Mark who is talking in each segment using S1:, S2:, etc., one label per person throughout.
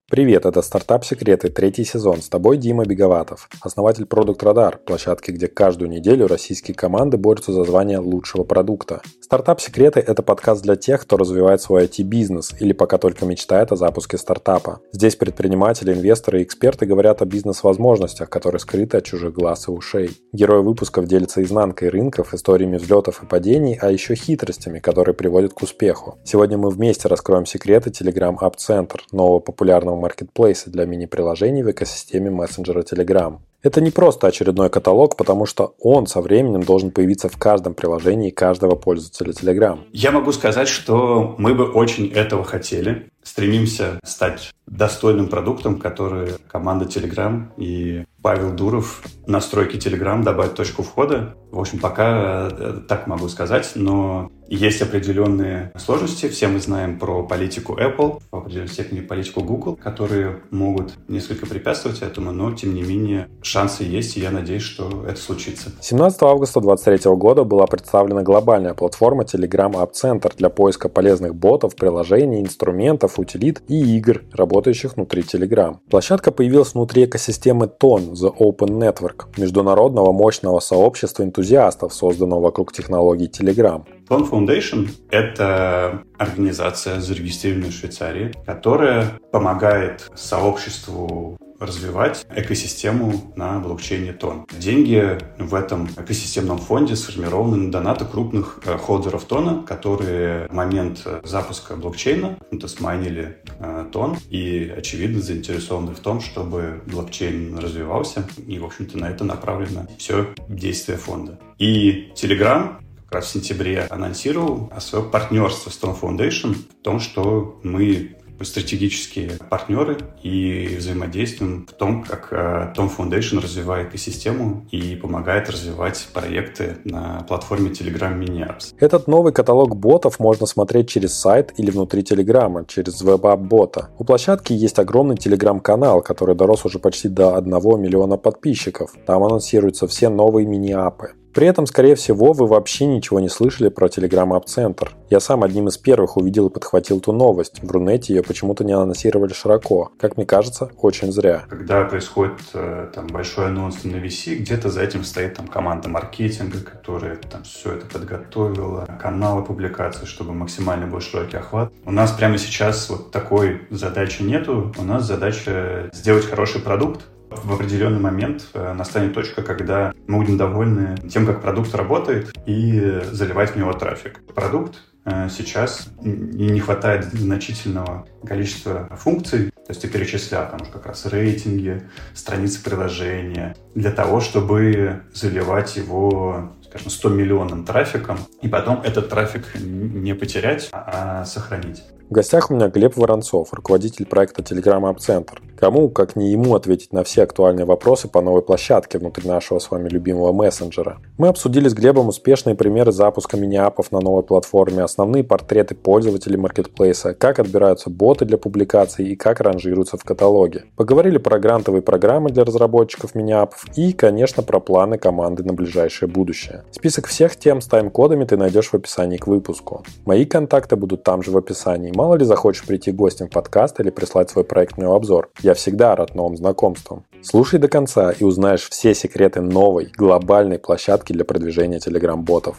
S1: Привет, это «Стартап Секреты», третий сезон. С тобой Дима Беговатов, основатель Product Radar, площадки, где каждую неделю российские команды борются за звание лучшего продукта. «Стартап Секреты» — это подкаст для тех, кто развивает свой IT-бизнес или пока только мечтает о запуске стартапа. Здесь предприниматели, инвесторы и эксперты говорят о бизнес-возможностях, которые скрыты от чужих глаз и ушей. Герои выпусков делятся изнанкой рынков, историями взлетов и падений, а еще хитростями, которые приводят к успеху. Сегодня мы вместе раскроем секреты Telegram App Center, нового популярного маркетплейса для мини-приложений в экосистеме мессенджера Telegram. Это не просто очередной каталог, потому что он со временем должен появиться в каждом приложении каждого пользователя Telegram.
S2: Я могу сказать, что мы бы очень этого хотели. Стремимся стать достойным продуктом, который команда Telegram и Павел Дуров настройки Telegram добавят точку входа. В общем, пока так могу сказать, но есть определенные сложности. Все мы знаем про политику Apple, в определенной степени политику Google, которые могут несколько препятствовать этому, но тем не менее шансы есть, и я надеюсь, что это случится.
S1: 17 августа 2023 года была представлена глобальная платформа Telegram App Center для поиска полезных ботов, приложений, инструментов, утилит и игр, работающих внутри Telegram. Площадка появилась внутри экосистемы TON, The Open Network, международного мощного сообщества энтузиастов, созданного вокруг технологий Telegram.
S2: TON Foundation — это организация, зарегистрированная в Швейцарии, которая помогает сообществу развивать экосистему на блокчейне TON. Деньги в этом экосистемном фонде сформированы на донаты крупных холдеров TON, которые в момент запуска блокчейна смайнили TON и, очевидно, заинтересованы в том, чтобы блокчейн развивался. И, в общем-то, на это направлено все действие фонда. И Telegram как раз в сентябре анонсировал свое партнерство с TON Foundation в том, что мы стратегические партнеры и взаимодействуем в том, как TON Foundation развивает экосистему и помогает развивать проекты на платформе Telegram Mini Apps.
S1: Этот новый каталог ботов можно смотреть через сайт или внутри Телеграма, через веб-ап бота. У площадки есть огромный Telegram-канал, который дорос уже почти до 1 миллиона подписчиков. Там анонсируются все новые мини-аппы. При этом, скорее всего, вы вообще ничего не слышали про Telegram App Center. Я сам одним из первых увидел и подхватил ту новость. В Рунете ее почему-то не анонсировали широко. Как мне кажется, очень зря.
S2: Когда происходит большой анонс на VC, где-то за этим стоит команда маркетинга, которая все это подготовила, каналы публикации, чтобы максимально был широкий охват. У нас прямо сейчас такой задачи нету. У нас задача сделать хороший продукт. В определенный момент настанет точка, когда мы будем довольны тем, как продукт работает, и заливать в него трафик. Продукт сейчас не хватает значительного количества функций, то есть ты перечислял там уже как раз рейтинги, страницы приложения, для того, чтобы заливать его, скажем, 100-миллионным трафиком, и потом этот трафик не потерять, а сохранить.
S1: В гостях у меня Глеб Воронцов, руководитель проекта Telegram App Center. Кому, как не ему, ответить на все актуальные вопросы по новой площадке внутри нашего с вами любимого мессенджера. Мы обсудили с Глебом успешные примеры запуска мини-аппов на новой платформе, основные портреты пользователей маркетплейса, как отбираются боты для публикаций и как ранжируются в каталоге. Поговорили про грантовые программы для разработчиков мини-аппов и, конечно, про планы команды на ближайшее будущее. Список всех тем с тайм-кодами ты найдешь в описании к выпуску. Мои контакты будут там же в описании. Мало ли захочешь прийти гостем в подкаст или прислать свой проектный обзор. Я всегда рад новым знакомствам. Слушай до конца и узнаешь все секреты новой, глобальной площадки для продвижения Telegram-ботов.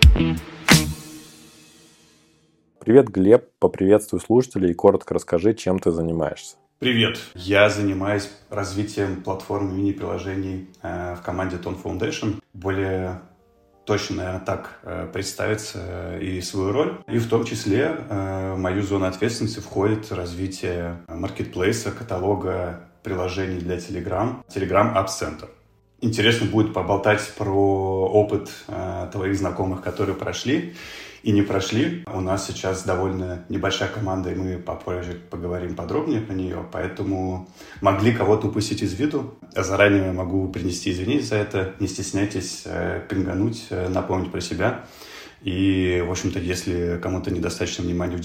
S1: Привет, Глеб. Поприветствуй слушателей и коротко расскажи, чем ты занимаешься.
S2: Привет. Я занимаюсь развитием платформы мини-приложений в команде TON Foundation. Более точно, наверное, так представить и свою роль. И в том числе в мою зону ответственности входит развитие маркетплейса, каталога приложений для Telegram App Center. Интересно будет поболтать про опыт твоих знакомых, которые прошли и не прошли. У нас сейчас довольно небольшая команда, и мы попозже поговорим подробнее про нее, поэтому могли кого-то упустить из виду. Заранее могу принести извинения за это. Не стесняйтесь пингануть, напомнить про себя, И, в общем-то, если кому-то недостаточно внимания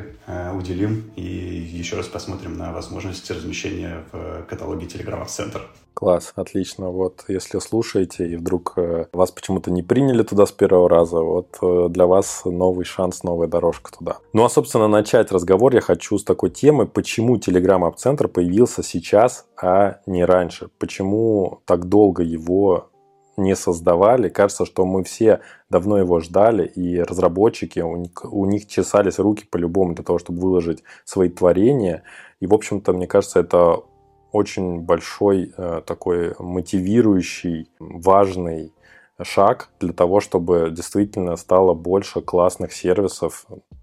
S2: уделим и еще раз посмотрим на возможности размещения в каталоге Telegram App Center.
S1: Класс, отлично. Вот если слушаете и вдруг вас почему-то не приняли туда с первого раза, вот для вас новый шанс, новая дорожка туда. Ну а, собственно, начать разговор я хочу с такой темы, почему Telegram App Center появился сейчас, а не раньше. Почему так долго его не создавали. Кажется, что мы все давно его ждали, и разработчики, у них чесались руки по-любому для того, чтобы выложить свои творения. И, в общем-то, мне кажется, это очень большой такой мотивирующий, важный шаг для того, чтобы действительно стало больше классных сервисов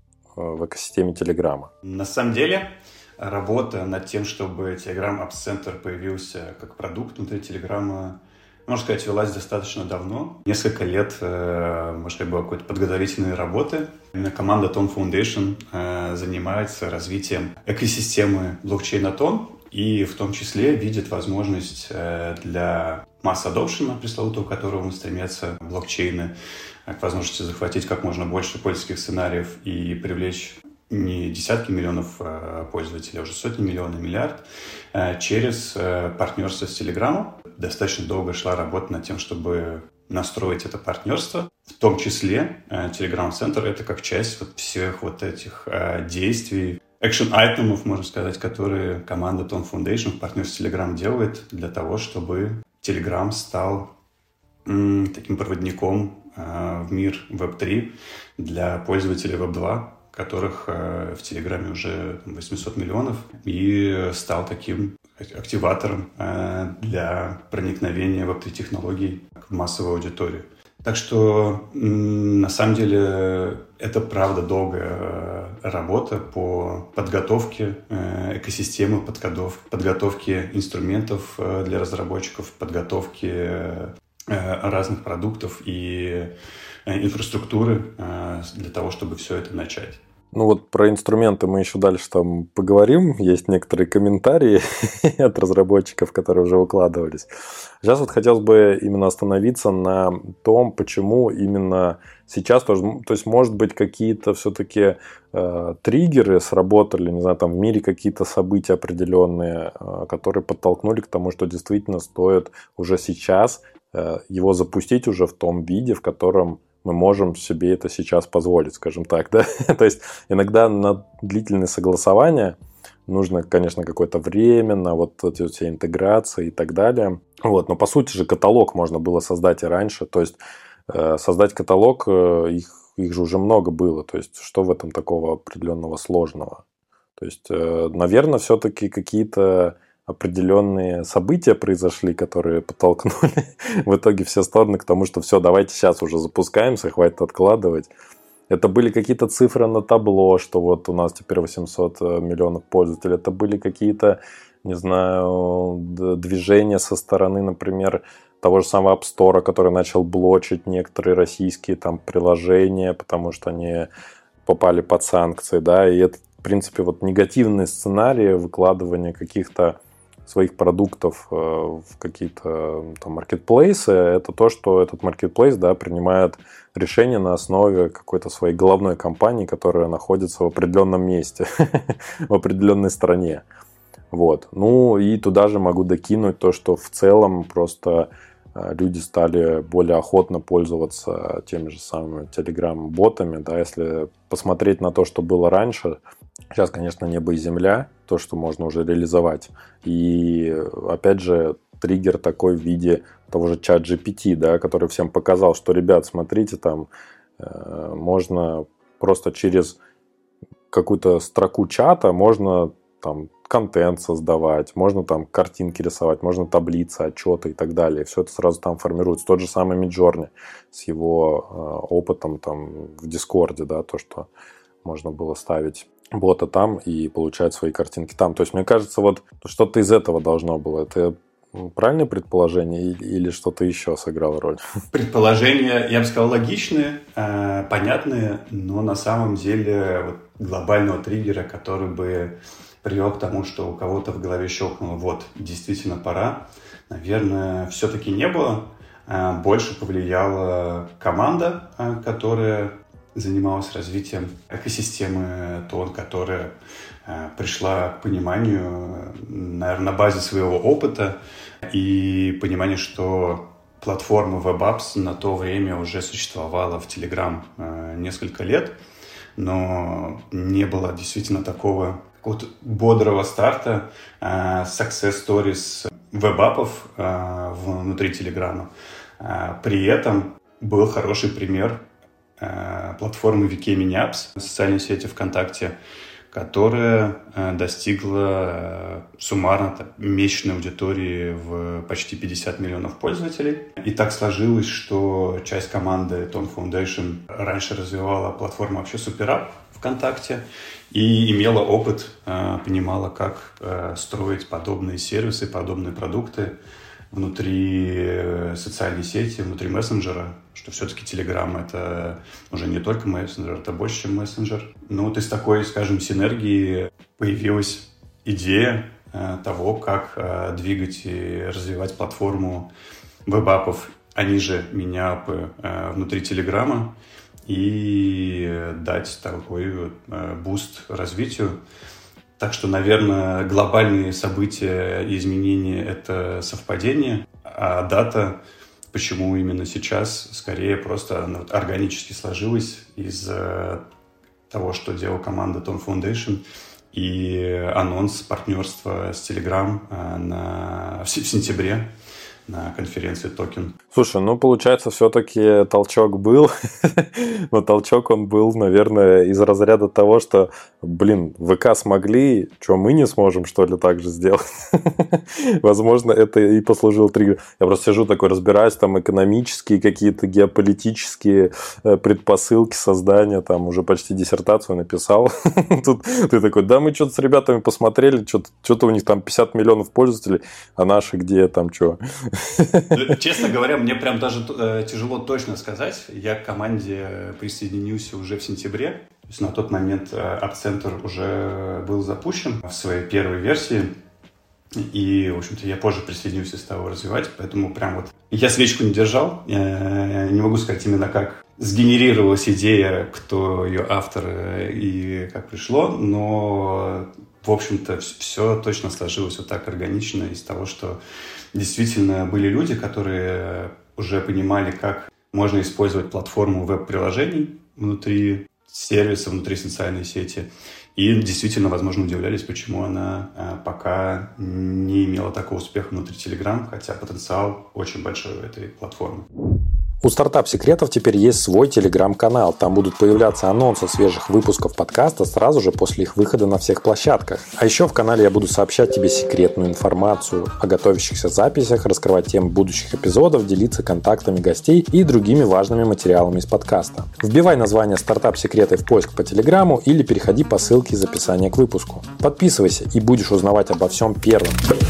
S1: в экосистеме Телеграма.
S2: На самом деле, работа над тем, чтобы Telegram App Center появился как продукт внутри Телеграма, можно сказать, велась достаточно давно. Несколько лет, можно сказать, было какой-то подготовительной работы. Именно команда Ton Foundation занимается развитием экосистемы блокчейна Ton и в том числе видит возможность для масс-адопшена, пресловутого которого мы стремятся блокчейны, к возможности захватить как можно больше пользовательских сценариев и привлечь не десятки миллионов пользователей, а уже сотни миллионов, миллиард, через партнерство с Telegram. Достаточно долго шла работа над тем, чтобы настроить это партнерство. В том числе Telegram Center — это как часть всех этих действий, экшен-айтемов, можно сказать, которые команда Ton Foundation в партнерстве с Telegram делает для того, чтобы Telegram стал таким проводником в мир Web3 для пользователей Web2, которых в Телеграме уже 800 миллионов, и стал таким активатором для проникновения Web3-технологий в массовую аудиторию. Так что, на самом деле, это правда долгая работа по подготовке экосистемы, подготовке инструментов для разработчиков, подготовке разных продуктов и инфраструктуры для того, чтобы все это начать.
S1: Ну вот про инструменты мы еще дальше там поговорим. Есть некоторые комментарии от разработчиков, которые уже выкладывались. Сейчас вот хотелось бы именно остановиться на том, почему именно сейчас тоже, то есть, может быть, какие-то все-таки триггеры сработали, не знаю, там в мире какие-то события определенные, которые подтолкнули к тому, что действительно стоит уже сейчас его запустить уже в том виде, в котором мы можем себе это сейчас позволить, скажем так, да. То есть иногда на длительные согласования нужно, конечно, какое-то время, на вот эти все интеграции и так далее. Вот, но по сути же каталог можно было создать и раньше. То есть создать каталог, их же уже много было. То есть что в этом такого определенного сложного? То есть, наверное, все-таки какие-то определенные события произошли, которые подтолкнули в итоге все стороны к тому, что все, давайте сейчас уже запускаемся, хватит откладывать. Это были какие-то цифры на табло, что вот у нас теперь 800 миллионов пользователей. Это были какие-то, не знаю, движения со стороны, например, того же самого App Store, который начал блочить некоторые российские там приложения, потому что они попали под санкции, да, и это, в принципе, вот негативные сценарии выкладывания каких-то своих продуктов в какие-то там маркетплейсы, это то, что этот маркетплейс, да, принимает решение на основе какой-то своей головной компании, которая находится в определенном месте, в определенной стране. Вот. Ну и туда же могу докинуть то, что в целом просто люди стали более охотно пользоваться теми же самыми Telegram-ботами, да, если посмотреть на то, что было раньше. Сейчас, конечно, небо и земля, то, что можно уже реализовать. И, опять же, триггер такой в виде того же ChatGPT, да, который всем показал, что, ребят, смотрите, там можно просто через какую-то строку чата можно там контент создавать, можно там картинки рисовать, можно таблицы, отчеты и так далее. Все это сразу там формируется. Тот же самый Midjourney с его опытом там в Дискорде, да, то, что можно было ставить бота там и получать свои картинки там. То есть, мне кажется, вот что-то из этого должно было. Это правильное предположение или что-то еще сыграло роль?
S2: Предположения, я бы сказал, логичные, понятные, но на самом деле вот глобального триггера, который бы привел к тому, что у кого-то в голове щелкнуло, вот, действительно пора, наверное, все-таки не было. Больше повлияла команда, которая занималась развитием экосистемы Тон, которая пришла к пониманию, наверное, на базе своего опыта и понимания, что платформа WebApps на то время уже существовала в Telegram несколько лет, но не было действительно такого какого-то бодрого старта, success stories веб-апов внутри Телеграма. При этом был хороший пример платформы VK Mini-Apps, социальной сети ВКонтакте, которая достигла суммарно месячной аудитории в почти 50 миллионов пользователей. И так сложилось, что часть команды Ton Foundation раньше развивала платформу вообще SuperApp ВКонтакте и имела опыт, понимала, как строить подобные сервисы, подобные продукты внутри социальной сети, внутри мессенджера, что все-таки Telegram — это уже не только мессенджер, это больше, чем мессенджер. Ну вот из такой, скажем, синергии появилась идея того, как двигать и развивать платформу веб-апов, они же мини-апы внутри Телеграма, и дать такой буст развитию. Так что, наверное, глобальные события и изменения — это совпадение, а дата, почему именно сейчас, скорее просто органически сложилась из того, что делала команда Ton Foundation, и анонс партнерства с Telegram в сентябре на конференции Токен.
S1: Слушай, ну, получается, все-таки толчок был, но толчок он был, наверное, из разряда того, что, ВК смогли, что мы не сможем, что ли, так же сделать? Возможно, это и послужило триггером. Я просто сижу такой, разбираюсь, там, экономические какие-то геополитические предпосылки создания, там, уже почти диссертацию написал. Тут ты такой, да, мы что-то с ребятами посмотрели, что-то у них там 50 миллионов пользователей, а наши где там, что?
S2: Честно говоря, мне прям даже тяжело точно сказать. Я к команде присоединился уже в сентябре. То есть на тот момент App-центр уже был запущен в своей первой версии. И, в общем-то, я позже присоединился и стал его развивать. Поэтому прям вот я свечку не держал. Я не могу сказать именно, как сгенерировалась идея, кто ее автор и как пришло. Но, в общем-то, все точно сложилось вот так органично из того, что действительно были люди, которые уже понимали, как можно использовать платформу веб-приложений внутри сервиса, внутри социальной сети. И действительно, возможно, удивлялись, почему она пока не имела такого успеха внутри Telegram, хотя потенциал очень большой у этой платформы.
S1: У стартап-секретов теперь есть свой телеграм-канал. Там будут появляться анонсы свежих выпусков подкаста сразу же после их выхода на всех площадках. А еще в канале я буду сообщать тебе секретную информацию о готовящихся записях, раскрывать темы будущих эпизодов, делиться контактами гостей и другими важными материалами из подкаста. Вбивай название «Стартап-секреты» в поиск по телеграмму или переходи по ссылке из описания к выпуску. Подписывайся и будешь узнавать обо всем первым.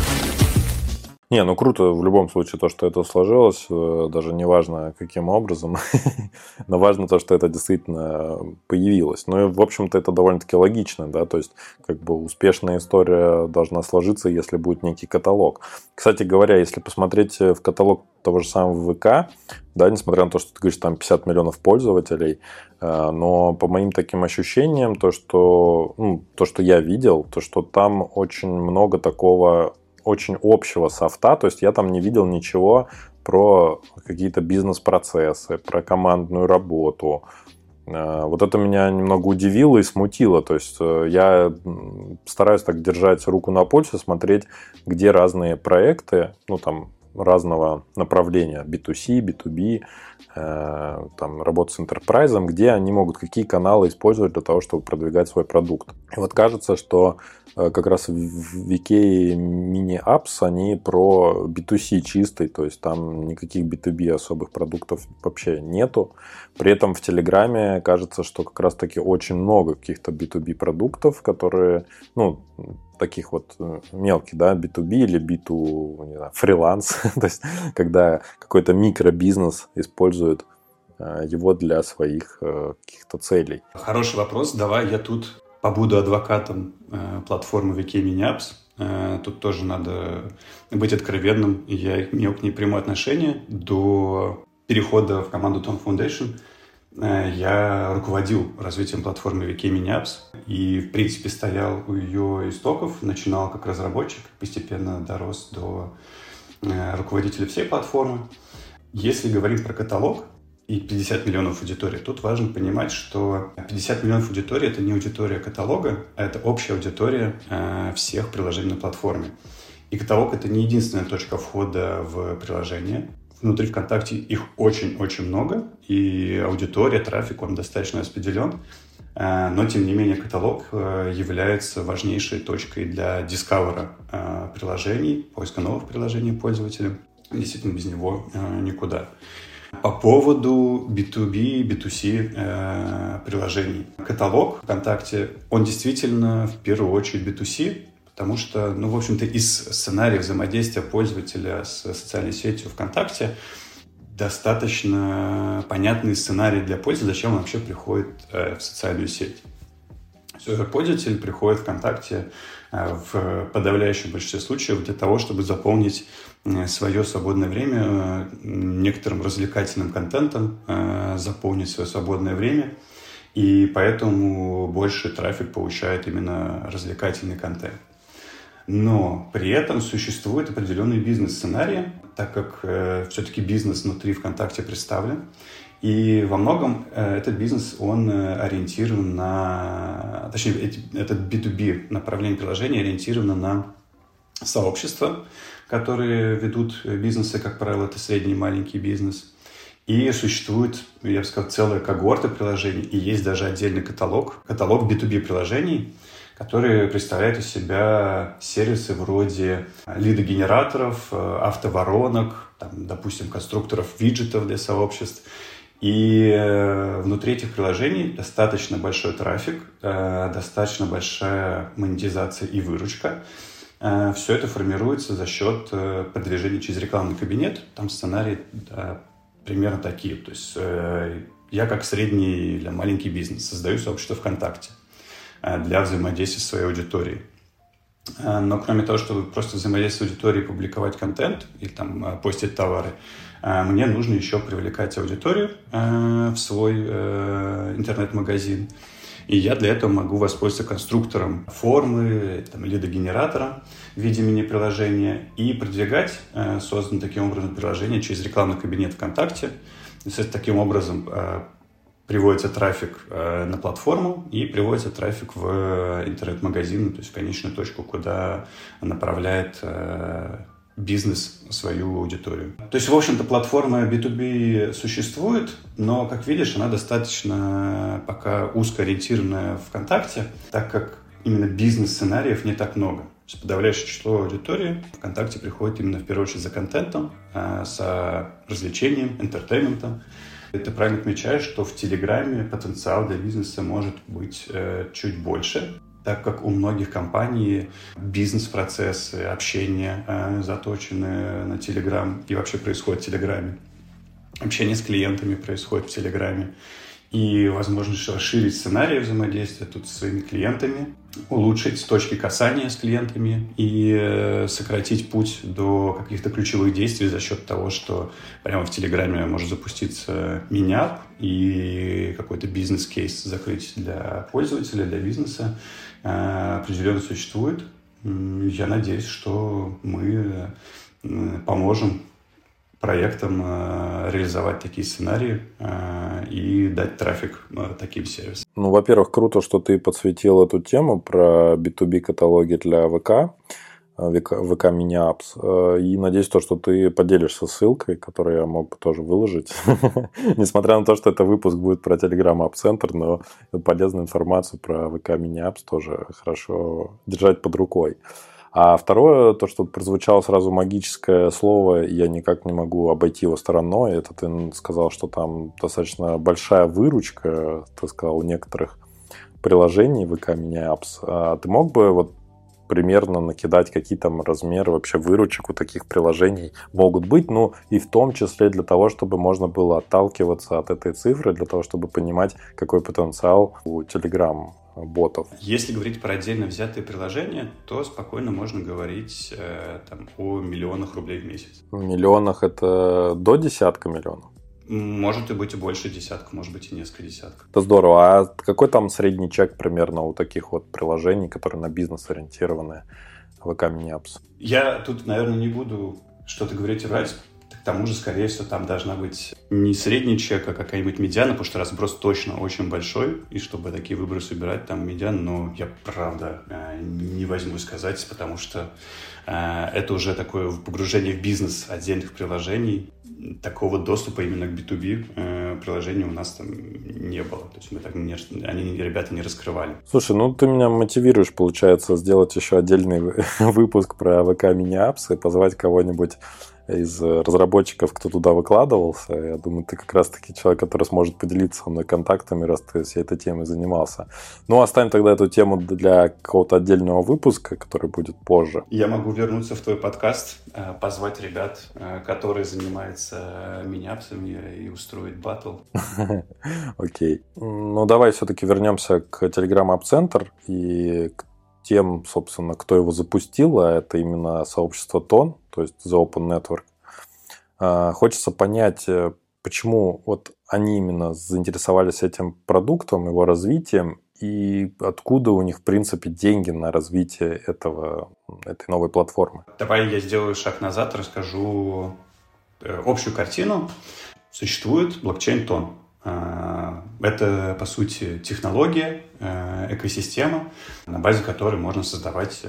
S1: Не, ну круто в любом случае то, что это сложилось, даже не важно каким образом, но важно то, что это действительно появилось. Ну и, в общем-то, это довольно-таки логично, да, то есть как бы успешная история должна сложиться, если будет некий каталог. Кстати говоря, если посмотреть в каталог того же самого ВК, да, несмотря на то, что ты говоришь, там 50 миллионов пользователей, но по моим таким ощущениям, то, что я видел, то, что там очень много такого очень общего софта, то есть я там не видел ничего про какие-то бизнес-процессы, про командную работу. Вот это меня немного удивило и смутило, то есть я стараюсь так держать руку на пульсе, смотреть, где разные проекты, там разного направления, B2C, B2B, там, работа с энтерпрайзом, где они могут какие каналы использовать для того, чтобы продвигать свой продукт. И вот кажется, что как раз в VK Mini-Apps они про B2C чистый, то есть там никаких B2B особых продуктов вообще нету. При этом в Телеграме кажется, что как раз таки очень много каких-то B2B продуктов, которые, таких вот мелких, да, B2B или B2, не знаю, фриланс, то есть когда какой-то микробизнес использует его для своих каких-то целей.
S2: Хороший вопрос. Давай я тут побуду адвокатом платформы VK Mini-Apps. Тут тоже надо быть откровенным. Я имел к ней прямое отношение до перехода в команду Ton Foundation. я руководил развитием платформы VK Mini Apps и, в принципе, стоял у ее истоков, начинал как разработчик, постепенно дорос до руководителя всей платформы. Если говорим про каталог и 50 миллионов аудитории, тут важно понимать, что 50 миллионов аудитории – это не аудитория каталога, а это общая аудитория всех приложений на платформе. И каталог – это не единственная точка входа в приложение. Внутри ВКонтакте их очень-очень много, и аудитория, трафик, он достаточно распределен. Но, тем не менее, каталог является важнейшей точкой для дискавера приложений, поиска новых приложений пользователям. Действительно, без него никуда. По поводу B2B, B2C приложений. Каталог ВКонтакте, он действительно в первую очередь B2C, потому что, в общем-то, из сценария взаимодействия пользователя с социальной сетью ВКонтакте достаточно понятный сценарий для пользователя, зачем он вообще приходит в социальную сеть. Пользователь приходит в ВКонтакте в подавляющем большинстве случаев для того, чтобы заполнить свое свободное время некоторым развлекательным контентом, заполнить свое свободное время, и поэтому больше трафик получает именно развлекательный контент. Но при этом существует определенный бизнес-сценарий, так как все-таки бизнес внутри ВКонтакте представлен. И во многом этот бизнес, он ориентирован на... Точнее, этот B2B направление приложения ориентировано на сообщества, которые ведут бизнесы, как правило, это средний и маленький бизнес. И существует, я бы сказал, целая когорта приложений, и есть даже отдельный каталог B2B приложений, которые представляют из себя сервисы вроде лидогенераторов, автоворонок, допустим, конструкторов виджетов для сообществ. И внутри этих приложений достаточно большой трафик, достаточно большая монетизация и выручка. Все это формируется за счет продвижения через рекламный кабинет. Там сценарии примерно такие. То есть я как средний или маленький бизнес создаю сообщество ВКонтакте для взаимодействия с своей аудиторией. Но кроме того, чтобы просто взаимодействовать с аудиторией, публиковать контент или постить товары, мне нужно еще привлекать аудиторию в свой интернет-магазин. И я для этого могу воспользоваться конструктором формы, лидогенератора в виде мини-приложения и продвигать созданное таким образом приложение через рекламный кабинет ВКонтакте. Таким образом приводится трафик на платформу и приводится трафик в интернет-магазин, то есть в конечную точку, куда направляет бизнес свою аудиторию. То есть, в общем-то, платформа B2B существует, но, как видишь, она достаточно пока узко ориентированная ВКонтакте, так как именно бизнес-сценариев не так много. То есть подавляющее число аудитории ВКонтакте приходит именно в первую очередь за контентом, с развлечением, интертейментом. Ты правильно отмечаешь, что в Телеграме потенциал для бизнеса может быть чуть больше, так как у многих компаний бизнес-процессы, общение заточены на Телеграм и вообще происходит в Телеграме. Общение с клиентами происходит в Телеграме. И возможность расширить сценарии взаимодействия тут с своими клиентами, улучшить точки касания с клиентами и сократить путь до каких-то ключевых действий за счет того, что прямо в Телеграме может запуститься мини-ап и какой-то бизнес-кейс закрыть для пользователя, для бизнеса, определенно существует. Я надеюсь, что мы поможем проектам реализовать такие сценарии и дать трафик таким сервисам.
S1: Во-первых, круто, что ты подсветил эту тему про B2B каталоги для ВК Mini Apps. И надеюсь, что ты поделишься ссылкой, которую я мог бы тоже выложить. Несмотря на то, что это выпуск будет про Telegram App Center, но полезную информацию про VK Mini Apps тоже хорошо держать под рукой. А второе, то, что прозвучало сразу магическое слово, я никак не могу обойти его стороной. Это ты сказал, что там достаточно большая выручка, ты сказал, у некоторых приложений VK Mini Apps. А ты мог бы примерно накидать, какие там размеры вообще выручек у таких приложений могут быть, и в том числе для того, чтобы можно было отталкиваться от этой цифры, для того, чтобы понимать, какой потенциал у Telegram ботов.
S2: Если говорить про отдельно взятые приложения, то спокойно можно говорить о миллионах рублей в месяц.
S1: В миллионах это до десятка миллионов?
S2: Может и быть и больше десятка, может быть и несколько десятков.
S1: Это здорово. А какой там средний чек примерно у таких вот приложений, которые на бизнес ориентированы, ВК Mini-Apps?
S2: Я тут, наверное, не буду что-то говорить и врать. К тому же, скорее всего, там должна быть не средний чек, а какая-нибудь медиана, потому что разброс точно очень большой, и чтобы такие выбросы убирать, там медиана, но я, правда, не возьму сказать, потому что это уже такое погружение в бизнес отдельных приложений. Такого доступа именно к B2B приложению у нас там не было. То есть мы так ребята не раскрывали.
S1: Слушай, ну ты меня мотивируешь, получается, сделать еще отдельный выпуск про ВК Mini-Apps и позвать кого-нибудь из разработчиков, кто туда выкладывался. Я думаю, ты как раз-таки человек, который сможет поделиться со мной контактами, раз ты всей этой темой занимался. Ну, оставим тогда эту тему для какого-то отдельного выпуска, который будет позже.
S2: Я могу вернуться в твой подкаст, позвать ребят, которые занимаются мини-апсами, и устроить батл.
S1: Окей. Ну, давай все-таки вернемся к Telegram App Center и к тем, собственно, кто его запустил, а это именно сообщество TON, то есть The Open Network. Хочется понять, почему вот они именно заинтересовались этим продуктом, его развитием, и откуда у них, в принципе, деньги на развитие этой новой платформы.
S2: Давай я сделаю шаг назад, расскажу общую картину. Существует блокчейн TON. Это, по сути, технология, экосистема, на базе которой можно создавать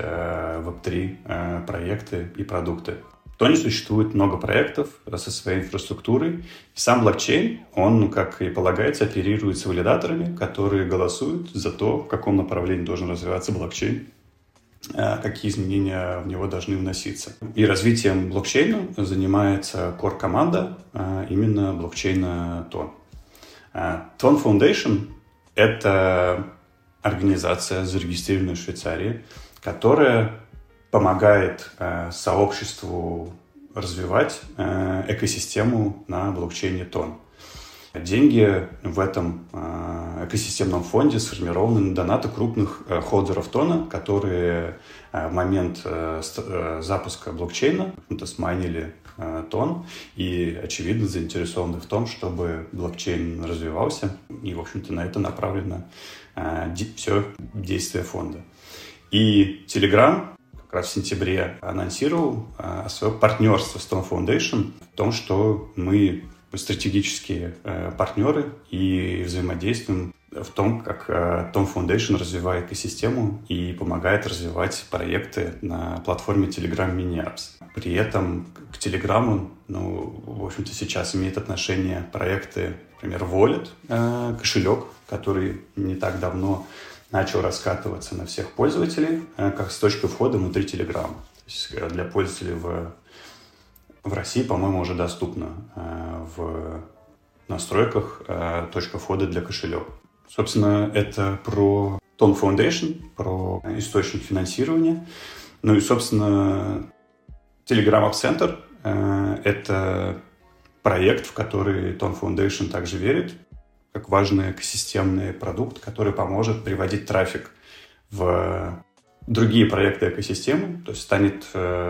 S2: Web3 проекты и продукты. В Тоне существует много проектов со своей инфраструктурой. И сам блокчейн, он, как и полагается, оперирует с валидаторами, которые голосуют за то, в каком направлении должен развиваться блокчейн, какие изменения в него должны вноситься. И развитием блокчейна занимается core-команда именно блокчейна TON. TON Foundation — это организация, зарегистрированная в Швейцарии, которая помогает сообществу развивать экосистему на блокчейне TON. Деньги в этом экосистемном фонде сформированы на донаты крупных холдеров TON, которые в момент запуска блокчейна смайнили TON и, очевидно, заинтересованы в том, чтобы блокчейн развивался. И, в общем-то, на это направлено все действие фонда. И Telegram как раз в сентябре анонсировал свое партнерство с TON Foundation в том, что мы стратегические партнеры и взаимодействуем в том, как TON Foundation развивает экосистему и помогает развивать проекты на платформе Telegram Mini-Apps. При этом к Telegram, в общем-то, сейчас имеет отношение проекты, например, Wallet, кошелек, который не так давно начал раскатываться на всех пользователей, как с точкой входа внутри Telegram. То есть для пользователей в России, по-моему, уже доступно в настройках точка входа для кошелек. Собственно, это про TON Foundation, про источник финансирования. Ну и, собственно, Telegram App Center — это проект, в который TON Foundation также верит, как важный экосистемный продукт, который поможет приводить трафик в другие проекты экосистемы, то есть станет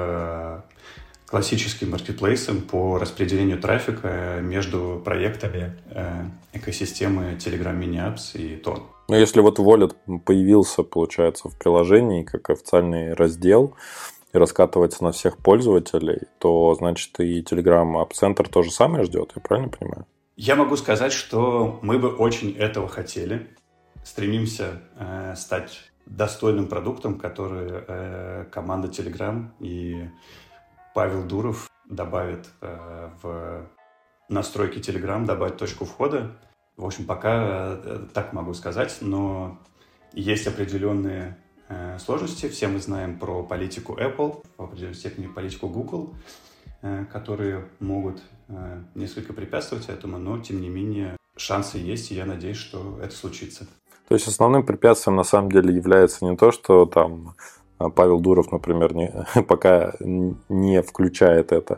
S2: классическим маркетплейсом по распределению трафика между проектами экосистемы Telegram Mini-Apps и TON.
S1: Ну, если вот Wallet появился, получается, в приложении как официальный раздел и раскатывается на всех пользователей, то, значит, и Telegram App Center то же самое ждет, я правильно понимаю?
S2: Я могу сказать, что мы бы очень этого хотели. Стремимся стать достойным продуктом, который команда Telegram и Павел Дуров добавит в настройки Telegram, добавит точку входа. В общем, пока так могу сказать, но есть определенные сложности. Все мы знаем про политику Apple, в определенной степени политику Google, которые могут несколько препятствовать этому, но, тем не менее, шансы есть, и я надеюсь, что это случится.
S1: То есть основным препятствием на самом деле является не то, что там Павел Дуров, например, пока не включает это,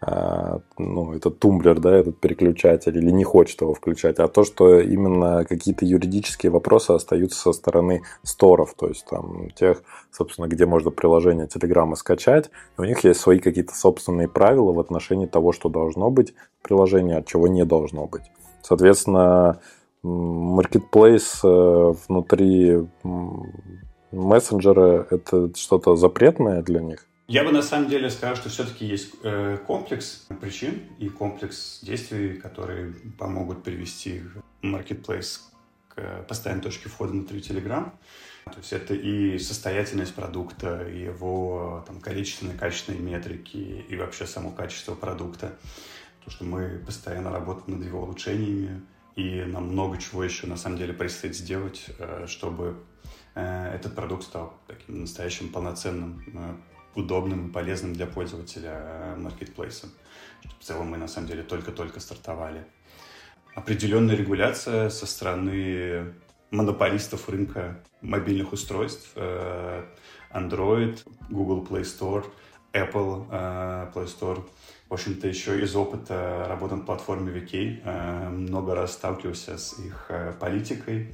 S1: этот тумблер, да, этот переключатель, или не хочет его включать, а то, что именно какие-то юридические вопросы остаются со стороны сторов, то есть там тех, собственно, где можно приложение Telegram скачать, и у них есть свои какие-то собственные правила в отношении того, что должно быть в приложении, а чего не должно быть. Соответственно, Marketplace внутри мессенджера — это что-то запретное для них?
S2: Я бы на самом деле сказал, что все-таки есть комплекс причин и комплекс действий, которые помогут привести Marketplace к постоянной точке входа внутри Telegram. То есть это и состоятельность продукта, и его количественные, качественные метрики, и вообще само качество продукта. То, что мы постоянно работаем над его улучшениями, и нам много чего еще на самом деле предстоит сделать, чтобы этот продукт стал таким настоящим полноценным, удобным и полезным для пользователя маркетплейсом. В целом мы на самом деле только-только стартовали. Определенная регуляция со стороны монополистов рынка мобильных устройств, Android, Google Play Store, Apple Play Store. В общем-то, еще из опыта работы на платформе VK много раз сталкивался с их политикой,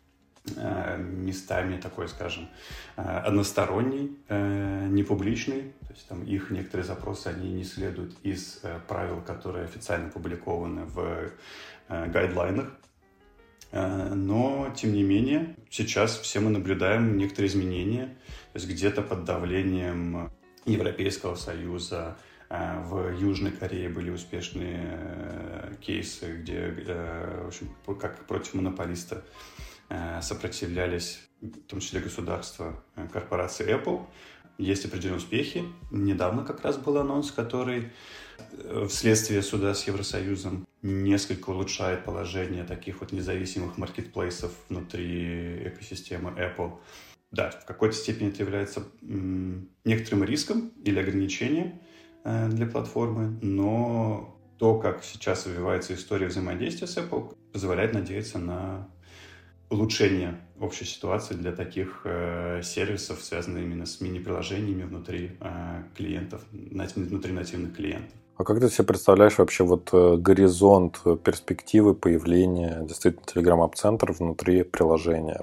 S2: местами такой, скажем, односторонний, непубличный. То есть там их некоторые запросы, они не следуют из правил, которые официально опубликованы в гайдлайнах. Но, тем не менее, сейчас все мы наблюдаем некоторые изменения. То есть где-то под давлением Европейского Союза в Южной Корее были успешные кейсы, где, в общем, как против монополиста сопротивлялись, в том числе государства, корпорации Apple. Есть определенные успехи. Недавно как раз был анонс, который вследствие суда с Евросоюзом несколько улучшает положение таких вот независимых маркетплейсов внутри экосистемы Apple. Да, в какой-то степени это является некоторым риском или ограничением для платформы, но то, как сейчас развивается история взаимодействия с Apple, позволяет надеяться на улучшение общей ситуации для таких сервисов, связанных именно с мини-приложениями внутри клиентов, внутри нативных клиентов.
S1: А как ты себе представляешь вообще горизонт перспективы появления действительно Telegram App Center внутри приложения?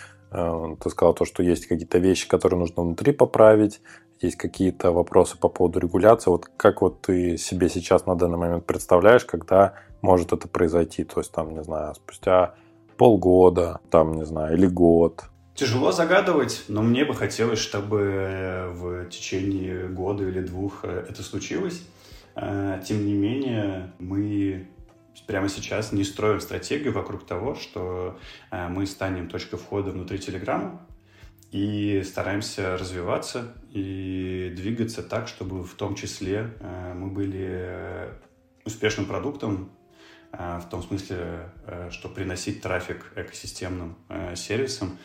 S1: Ты сказал то, что есть какие-то вещи, которые нужно внутри поправить, есть какие-то вопросы по поводу регуляции. Как ты себе сейчас на данный момент представляешь, когда может это произойти? То есть, не знаю, спустя полгода, или год.
S2: Тяжело загадывать, но мне бы хотелось, чтобы в течение года или двух это случилось. Тем не менее, мы прямо сейчас не строим стратегию вокруг того, что мы станем точкой входа внутри Телеграма, и стараемся развиваться и двигаться так, чтобы в том числе мы были успешным продуктом, в том смысле, что приносить трафик экосистемным сервисам,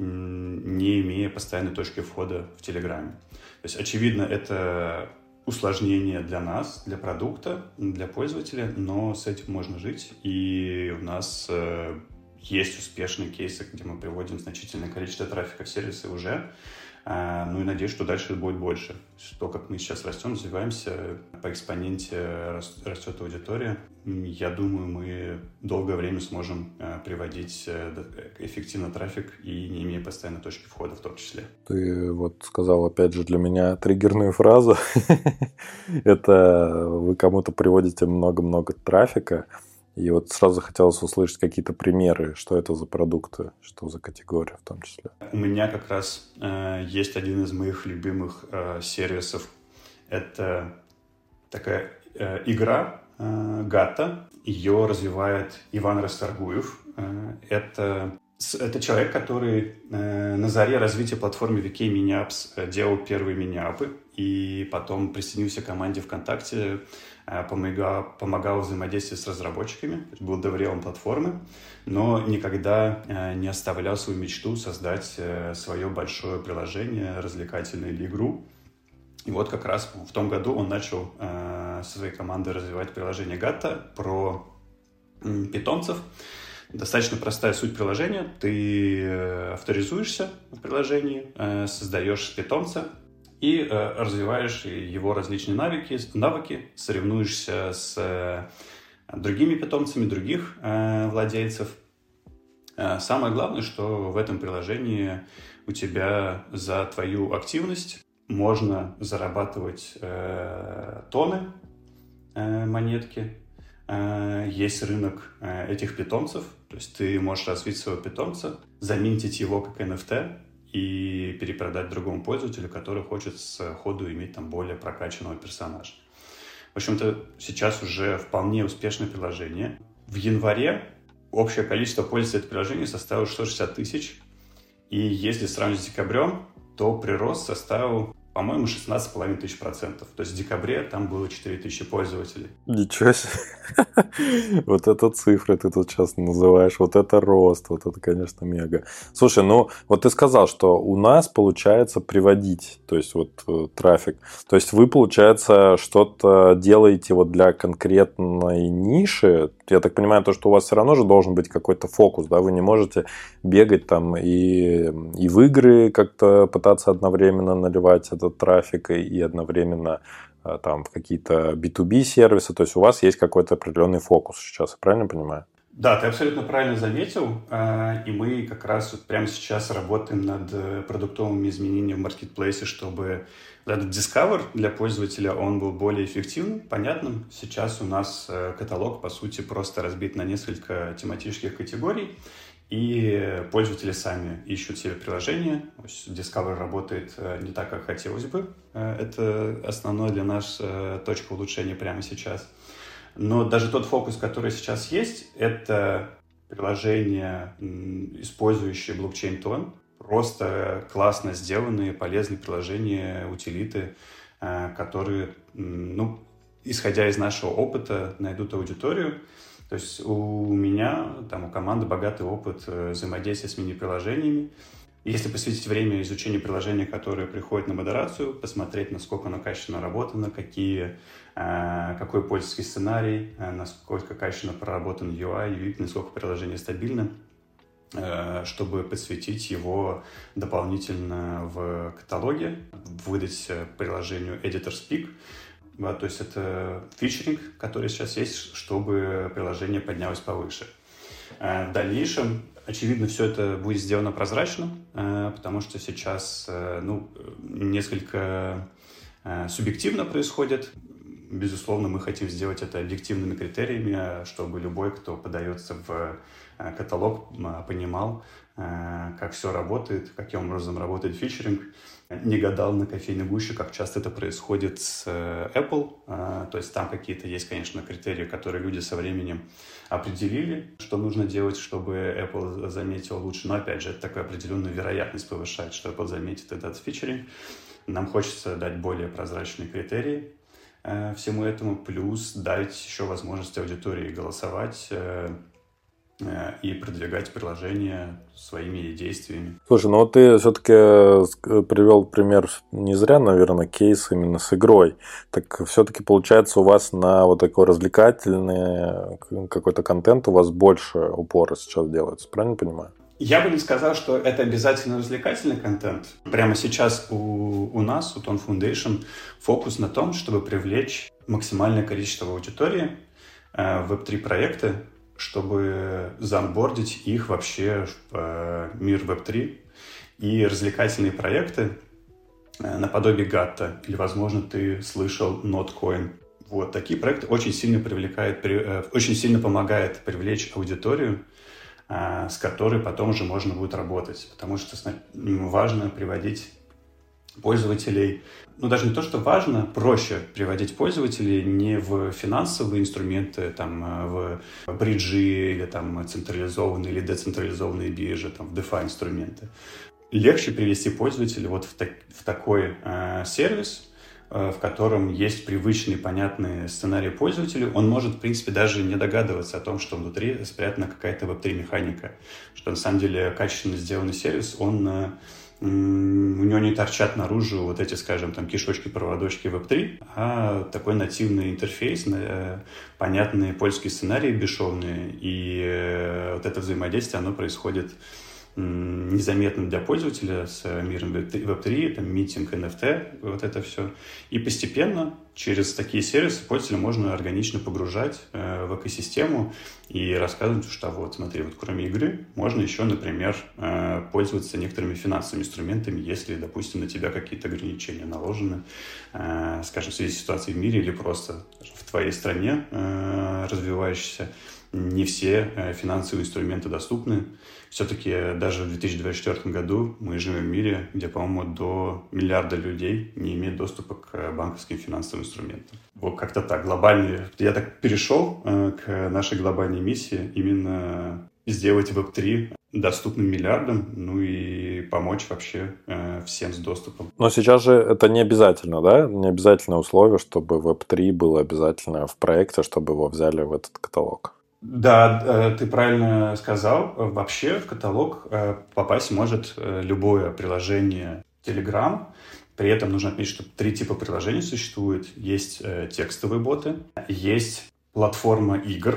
S2: не имея постоянной точки входа в Телеграме. То есть, очевидно, это усложнение для нас, для продукта, для пользователя, но с этим можно жить. И у нас есть успешные кейсы, где мы приводим значительное количество трафика в сервисы уже. И надеюсь, что дальше будет больше. То, как мы сейчас растем, развиваемся, по экспоненте растет аудитория. Я думаю, мы долгое время сможем приводить эффективно трафик и не имея постоянной точки входа в том числе.
S1: Ты сказал, опять же, для меня триггерную фразу. Это вы кому-то приводите много-много трафика. И сразу хотелось услышать какие-то примеры, что это за продукты, что за категория в том числе.
S2: У меня как раз есть один из моих любимых сервисов. Это такая игра Гатта. Ее развивает Иван Расторгуев. Это человек, который на заре развития платформы VK Mini-Apps делал первые мини-апы и потом присоединился к команде ВКонтакте, помогал взаимодействовать с разработчиками, был доверием платформы, но никогда не оставлял свою мечту создать свое большое приложение, развлекательное или игру. И как раз в том году он начал со своей командой развивать приложение Гатта про питомцев. Достаточно простая суть приложения. Ты авторизуешься в приложении, создаешь питомца и развиваешь его различные навыки, соревнуешься с другими питомцами других владельцев. Самое главное, что в этом приложении у тебя за твою активность можно зарабатывать тоны, монетки. Есть рынок этих питомцев, то есть ты можешь развить своего питомца, заминтить его как NFT и перепродать другому пользователю, который хочет сходу иметь там более прокачанного персонажа. В общем-то, сейчас уже вполне успешное приложение. В январе общее количество пользователей этого приложения составило 160 тысяч. И если сравнить с декабрем, то прирост составил, по-моему, 16,5 тысяч процентов. То есть в декабре там было 4 тысячи пользователей.
S1: Ничего себе. Вот это цифры ты тут сейчас называешь, вот это рост, вот это, конечно, мега. Слушай, ну вот ты сказал, что у нас получается приводить, то есть вот трафик. То есть вы, получается, что-то делаете вот для конкретной ниши. Я так понимаю, то, что у вас все равно же должен быть какой-то фокус, да? Вы не можете бегать там и в игры как-то пытаться одновременно наливать этот трафик и одновременно там в какие-то B2B сервисы. То есть у вас есть какой-то определенный фокус сейчас, я правильно понимаю?
S2: Да, ты абсолютно правильно заметил. И мы как раз вот прямо сейчас работаем над продуктовыми изменениями в маркетплейсе, чтобы этот Discover для пользователя, он был более эффективным, понятным. Сейчас у нас каталог, по сути, просто разбит на несколько тематических категорий, и пользователи сами ищут себе приложение. Discover работает не так, как хотелось бы. Это основная для нас точка улучшения прямо сейчас. Но даже тот фокус, который сейчас есть, это приложения, использующие блокчейн-тон. Просто классно сделанные, полезные приложения, утилиты, которые, исходя из нашего опыта, найдут аудиторию. То есть у меня, у команды богатый опыт взаимодействия с мини-приложениями. Если посвятить время изучению приложения, которое приходит на модерацию, посмотреть, насколько оно качественно работано, какой пользовательский сценарий, насколько качественно проработан UI, UX, насколько приложение стабильно, чтобы подсветить его дополнительно в каталоге, выдать приложению Editor's Peak. То есть это фичеринг, который сейчас есть, чтобы приложение поднялось повыше. В дальнейшем, очевидно, все это будет сделано прозрачно, потому что сейчас несколько субъективно происходит. Безусловно, мы хотим сделать это объективными критериями, чтобы любой, кто подается в каталог, понимал, как все работает, каким образом работает фичеринг. Не гадал на кофейной гуще, как часто это происходит с Apple. То есть там какие-то есть, конечно, критерии, которые люди со временем определили, что нужно делать, чтобы Apple заметил лучше. Но, опять же, это такая определенную вероятность повышает, что Apple заметит этот фичеринг. Нам хочется дать более прозрачные критерии всему этому, плюс дать еще возможность аудитории голосовать и продвигать приложение своими действиями.
S1: Слушай, вот ты все-таки привел пример не зря, наверное, кейс именно с игрой. Так все-таки получается у вас на вот такой развлекательный какой-то контент у вас больше упора сейчас делается, правильно понимаю?
S2: Я бы не сказал, что это обязательно развлекательный контент. Прямо сейчас у нас, у Tone Foundation, фокус на том, чтобы привлечь максимальное количество аудитории в Web3 проекты, чтобы заонбордить их вообще в мир Web3. И развлекательные проекты наподобие Gatta, или, возможно, ты слышал Notcoin. Вот такие проекты очень сильно помогают привлечь аудиторию, с которой потом уже можно будет работать. Потому что важно приводить пользователей, даже не то, что важно, проще приводить пользователей не в финансовые инструменты, в бриджи или централизованные или децентрализованные биржи, в DeFi инструменты. Легче привести пользователя в такой сервис, в котором есть привычный, понятный сценарий пользователю. Он может, в принципе, даже не догадываться о том, что внутри спрятана какая-то Web3 механика, что на самом деле качественно сделанный сервис, он у него не торчат наружу вот эти, скажем, там кишочки-проводочки Web3, а такой нативный интерфейс, понятные польские сценарии бесшовные, и вот это взаимодействие, оно происходит незаметно для пользователя с миром Web3, там, митинг, NFT, вот это все. И постепенно через такие сервисы пользователя можно органично погружать в экосистему и рассказывать, что вот, смотри, вот кроме игры можно еще, например, пользоваться некоторыми финансовыми инструментами, если, допустим, на тебя какие-то ограничения наложены, скажем, в связи с ситуацией в мире или просто в твоей стране развивающейся. Не все финансовые инструменты доступны. Все-таки даже в 2024 году мы живем в мире, где, по-моему, до миллиарда людей не имеют доступа к банковским финансовым инструментам. Вот как-то так. Я так перешел к нашей глобальной миссии именно сделать Web3 доступным миллиардам, ну и помочь вообще всем с доступом.
S1: Но сейчас же это не обязательно, да? Не обязательное условие, чтобы Web3 было обязательно в проекте, чтобы его взяли в этот каталог.
S2: Да, ты правильно сказал. Вообще в каталог попасть может любое приложение Telegram. При этом нужно отметить, что 3 типа приложений существует. Есть текстовые боты, есть платформа игр.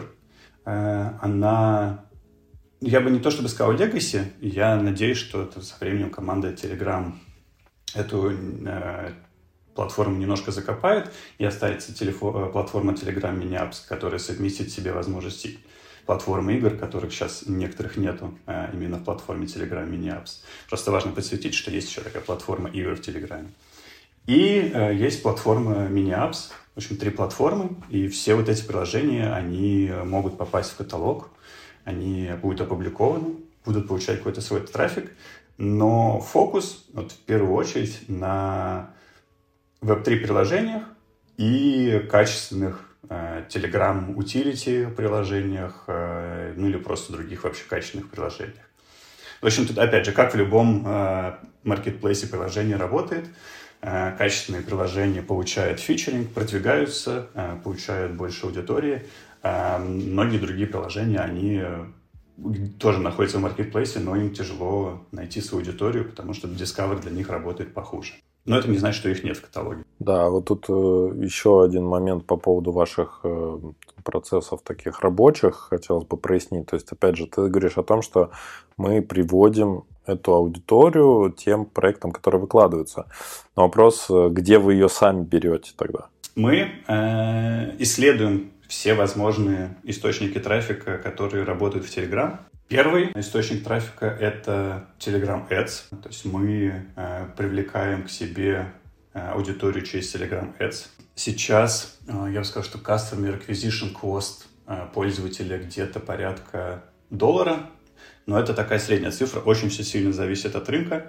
S2: Она, я бы не то чтобы сказал legacy, я надеюсь, что это со временем команда Telegram эту платформу немножко закопает и останется платформа Telegram Mini Apps, которая совместит в себе возможности платформы игр, которых сейчас некоторых нету именно в платформе Telegram Mini Apps. Просто важно подсветить, что есть еще такая платформа игр в Telegram. И есть платформа Mini Apps, в общем, 3 платформы, и все вот эти приложения, они могут попасть в каталог, они будут опубликованы, будут получать какой-то свой трафик, но фокус, вот, в первую очередь, на Web3 приложениях и качественных Telegram Utility приложениях, ну или просто других вообще качественных приложениях. В общем, тут опять же, как в любом маркетплейсе приложение работает, качественные приложения получают фичеринг, продвигаются, получают больше аудитории. Многие другие приложения, они тоже находятся в маркетплейсе, но им тяжело найти свою аудиторию, потому что Discover для них работает похуже. Но это не значит, что их нет в каталоге.
S1: Да, вот тут еще один момент по поводу ваших процессов таких рабочих хотелось бы прояснить. То есть, опять же, ты говоришь о том, что мы приводим эту аудиторию тем проектам, которые выкладываются. Но вопрос, где вы ее сами берете тогда?
S2: Мы исследуем все возможные источники трафика, которые работают в Telegram. Первый источник трафика — это Telegram Ads. То есть мы привлекаем к себе аудиторию через Telegram Ads. Сейчас я бы сказал, что Customer Acquisition Cost пользователя где-то порядка $1, но это такая средняя цифра, очень все сильно зависит от рынка.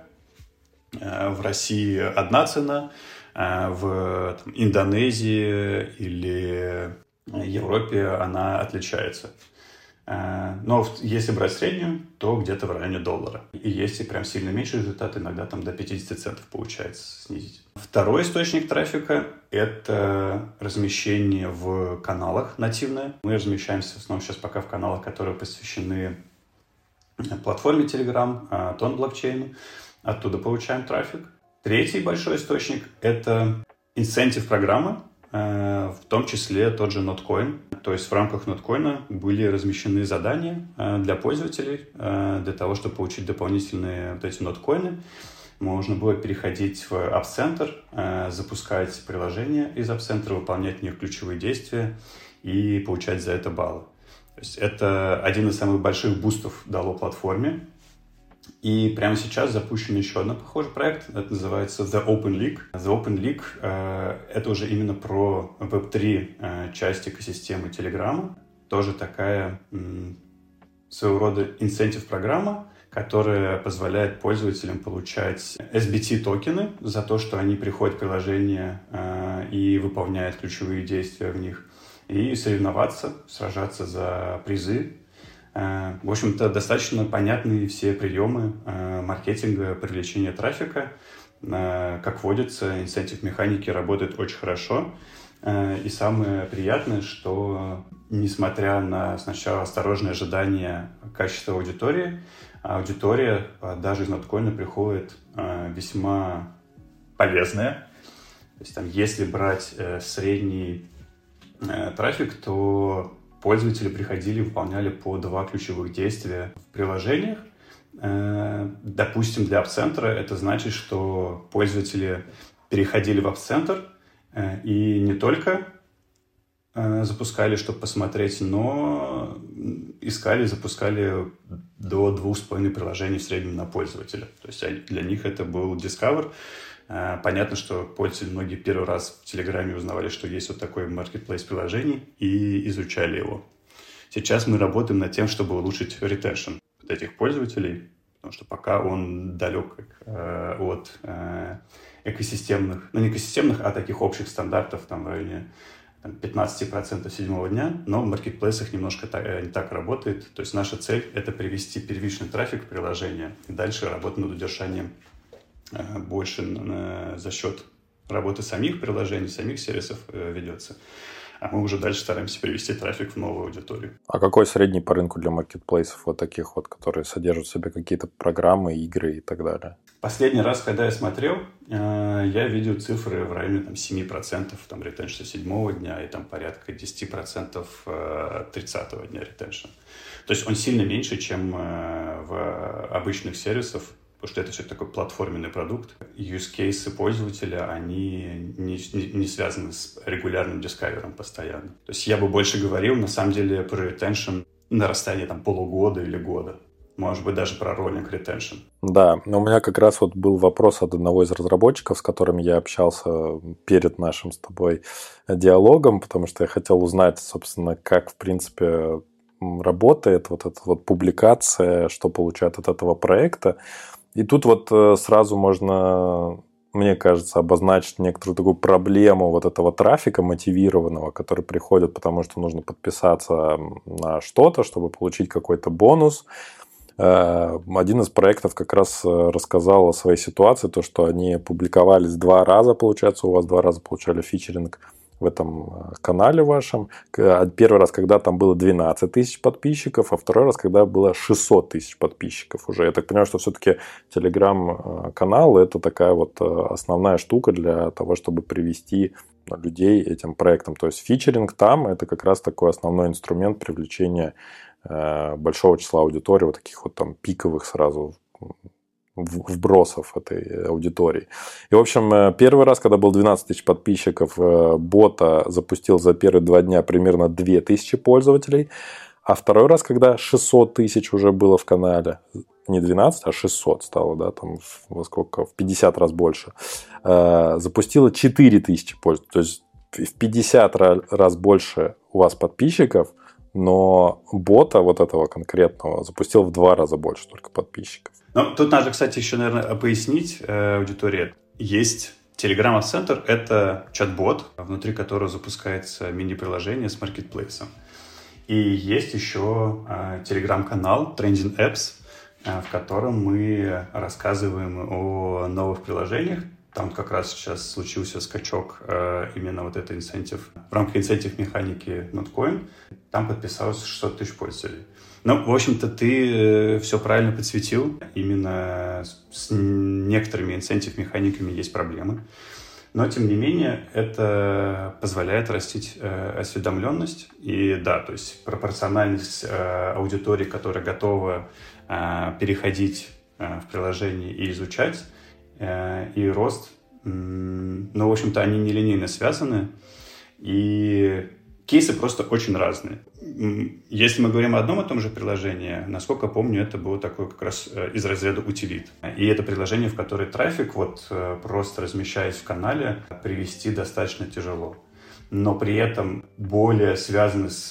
S2: В России одна цена, в Индонезии или Европе она отличается. Но если брать среднюю, то где-то в районе $1. И если прям сильно меньше результат, иногда там до 50 центов получается снизить. Второй источник трафика — это размещение в каналах нативное. Мы размещаемся в основном сейчас пока в каналах, которые посвящены платформе Telegram, Тон блокчейну. Оттуда получаем трафик. Третий большой источник — это инсентив-программы, в том числе тот же Notcoin. То есть в рамках Notcoin были размещены задания для пользователей, для того, чтобы получить дополнительные вот эти Notcoin. Можно было переходить в App Center, запускать приложение из App Center, выполнять в них ключевые действия и получать за это баллы. То есть это один из самых больших бустов дало платформе. И прямо сейчас запущен еще один похожий проект. Это называется The Open League. The Open League это уже именно про Web3 часть экосистемы Telegram. Тоже такая своего рода инцентив-программа, которая позволяет пользователям получать SBT-токены за то, что они приходят в приложение и выполняют ключевые действия в них, и соревноваться, сражаться за призы. В общем-то, достаточно понятные все приемы маркетинга, привлечения трафика. Как водится, инцентив-механики работают очень хорошо. И самое приятное, что, несмотря на сначала осторожные ожидания качества аудитории, аудитория даже из Notcoin приходит весьма полезная. То есть, там, если брать средний трафик, то пользователи приходили и выполняли по 2 ключевых действия в приложениях. Допустим, для App-центра это значит, что пользователи переходили в App-центр и не только запускали, чтобы посмотреть, но искали, запускали до 2,5 приложений в среднем на пользователя. То есть для них это был Discover. Понятно, что пользователи многие первый раз в Телеграме узнавали, что есть вот такой marketplace приложений и изучали его. Сейчас мы работаем над тем, чтобы улучшить retention этих пользователей, потому что пока он далек от экосистемных, не экосистемных, а таких общих стандартов там, в районе 15% седьмого дня, но в маркетплейсах немножко не так работает. То есть наша цель — это привести первичный трафик в приложение и дальше работать над удержанием больше за счет работы самих приложений, самих сервисов ведется. А мы уже дальше стараемся привести трафик в новую аудиторию.
S1: А какой средний по рынку для маркетплейсов вот таких вот, которые содержат в себе какие-то программы, игры и так далее?
S2: Последний раз, когда я смотрел, я видел цифры в районе 7% ретеншн 7-го дня и порядка 10% 30-го дня ретеншн. То есть он сильно меньше, чем в обычных сервисах, потому что это все такой платформенный продукт. Use-кейсы пользователя, они не связаны с регулярным дискавером постоянно. То есть я бы больше говорил, на самом деле, про ретеншн на расстоянии полугода или года. Может быть, даже про роллинг ретеншн.
S1: Да, но у меня как раз вот был вопрос от одного из разработчиков, с которым я общался перед нашим с тобой диалогом, потому что я хотел узнать, собственно, как, в принципе, работает вот эта вот публикация, что получают от этого проекта. И тут вот сразу можно, мне кажется, обозначить некоторую такую проблему вот этого трафика мотивированного, который приходит, потому что нужно подписаться на что-то, чтобы получить какой-то бонус. Один из проектов как раз рассказал о своей ситуации, то, что они публиковались 2 раза, получается, у вас 2 раза получали фичеринг в этом канале вашем. Первый раз, когда там было 12 тысяч подписчиков, а второй раз, когда было 600 тысяч подписчиков уже. Я так понимаю, что все-таки Telegram-канал – это такая вот основная штука для того, чтобы привести людей этим проектом. То есть фичеринг там – это как раз такой основной инструмент привлечения большого числа аудитории, вот таких вот там пиковых сразу вбросов этой аудитории. И, в общем, первый раз, когда был 12 тысяч подписчиков, бота запустил за первые 2 дня примерно 2000 пользователей. А второй раз, когда 600 тысяч уже было в канале, не 12, а 600 стало, да, там во сколько, в 50 раз больше, запустило 4000 пользователей. То есть в 50 раз больше у вас подписчиков, но бота вот этого конкретного запустил в 2 раза больше только подписчиков.
S2: Ну, тут надо, кстати, еще, наверное, пояснить аудитории. Есть Telegram App-центр, это чат-бот, внутри которого запускается мини-приложение с маркетплейсом. И есть еще Telegram-канал Trending Apps, в котором мы рассказываем о новых приложениях. Там как раз сейчас случился скачок именно вот это инцентив. В рамках инцентив-механики Notcoin там подписалось 600 тысяч пользователей. Ну, в общем-то, ты все правильно подсветил. Именно с некоторыми инцентив-механиками есть проблемы. Но, тем не менее, это позволяет растить осведомленность. И да, то есть пропорциональность аудитории, которая готова переходить в приложение и изучать, и рост, ну, в общем-то, они нелинейно связаны, и кейсы просто очень разные. Если мы говорим о одном и том же приложении, насколько помню, это было такое как раз из разряда утилит. И это приложение, в которое трафик, вот просто размещаясь в канале, привести достаточно тяжело. Но при этом более связаны с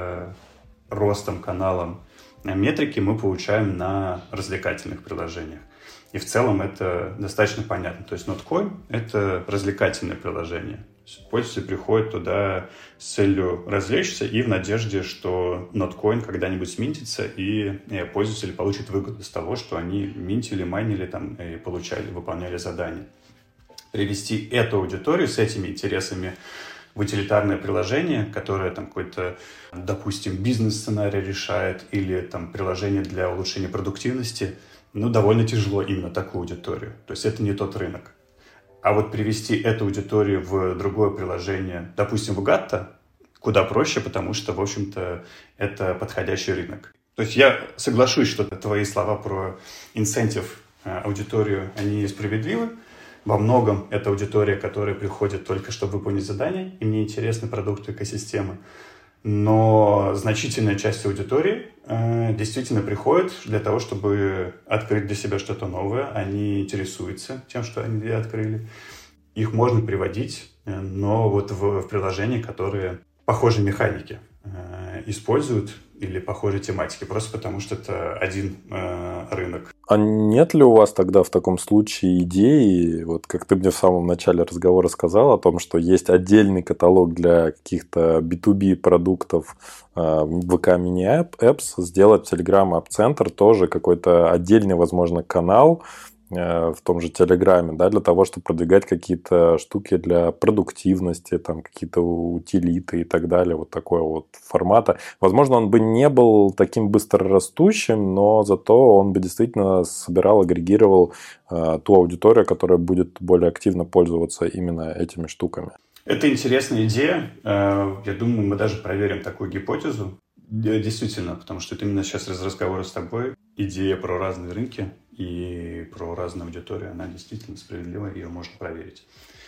S2: ростом каналом метрики мы получаем на развлекательных приложениях. И в целом это достаточно понятно. То есть Notcoin — это развлекательное приложение. Пользователи приходят туда с целью развлечься и в надежде, что Notcoin когда-нибудь сминтится, и пользователи получат выгоду с того, что они минтили, майнили там, и получали, выполняли задания. Привести эту аудиторию с этими интересами в утилитарное приложение, которое там какой-то, допустим, бизнес-сценарий решает или там приложение для улучшения продуктивности, довольно тяжело именно такую аудиторию. То есть это не тот рынок. А вот привести эту аудиторию в другое приложение, допустим, в Gatto, куда проще, потому что, в общем-то, это подходящий рынок. То есть я соглашусь, что твои слова про инцентив аудиторию, они справедливы. Во многом это аудитория, которая приходит только, чтобы выполнить задание, и мне интересны продукты экосистемы. Но значительная часть аудитории действительно приходит для того, чтобы открыть для себя что-то новое. Они интересуются тем, что они открыли. Их можно приводить, но вот в приложения, которые похожие механики используют или похожие тематики, просто потому что это один рынок.
S1: А нет ли у вас тогда в таком случае идеи, вот как ты мне в самом начале разговора сказал о том, что есть отдельный каталог для каких-то B2B продуктов VK Mini Apps, сделать в Telegram App Center тоже какой-то отдельный, возможно, канал в том же Телеграме, да, для того, чтобы продвигать какие-то штуки для продуктивности, там какие-то утилиты и так далее, вот такого вот формата. Возможно, он бы не был таким быстрорастущим, но зато он бы действительно собирал, агрегировал ту аудиторию, которая будет более активно пользоваться именно этими штуками.
S2: Это интересная идея. Я думаю, мы даже проверим такую гипотезу. Действительно, потому что это именно сейчас из разговора с тобой идея про разные рынки и про разную аудиторию, она действительно справедлива, ее можно проверить.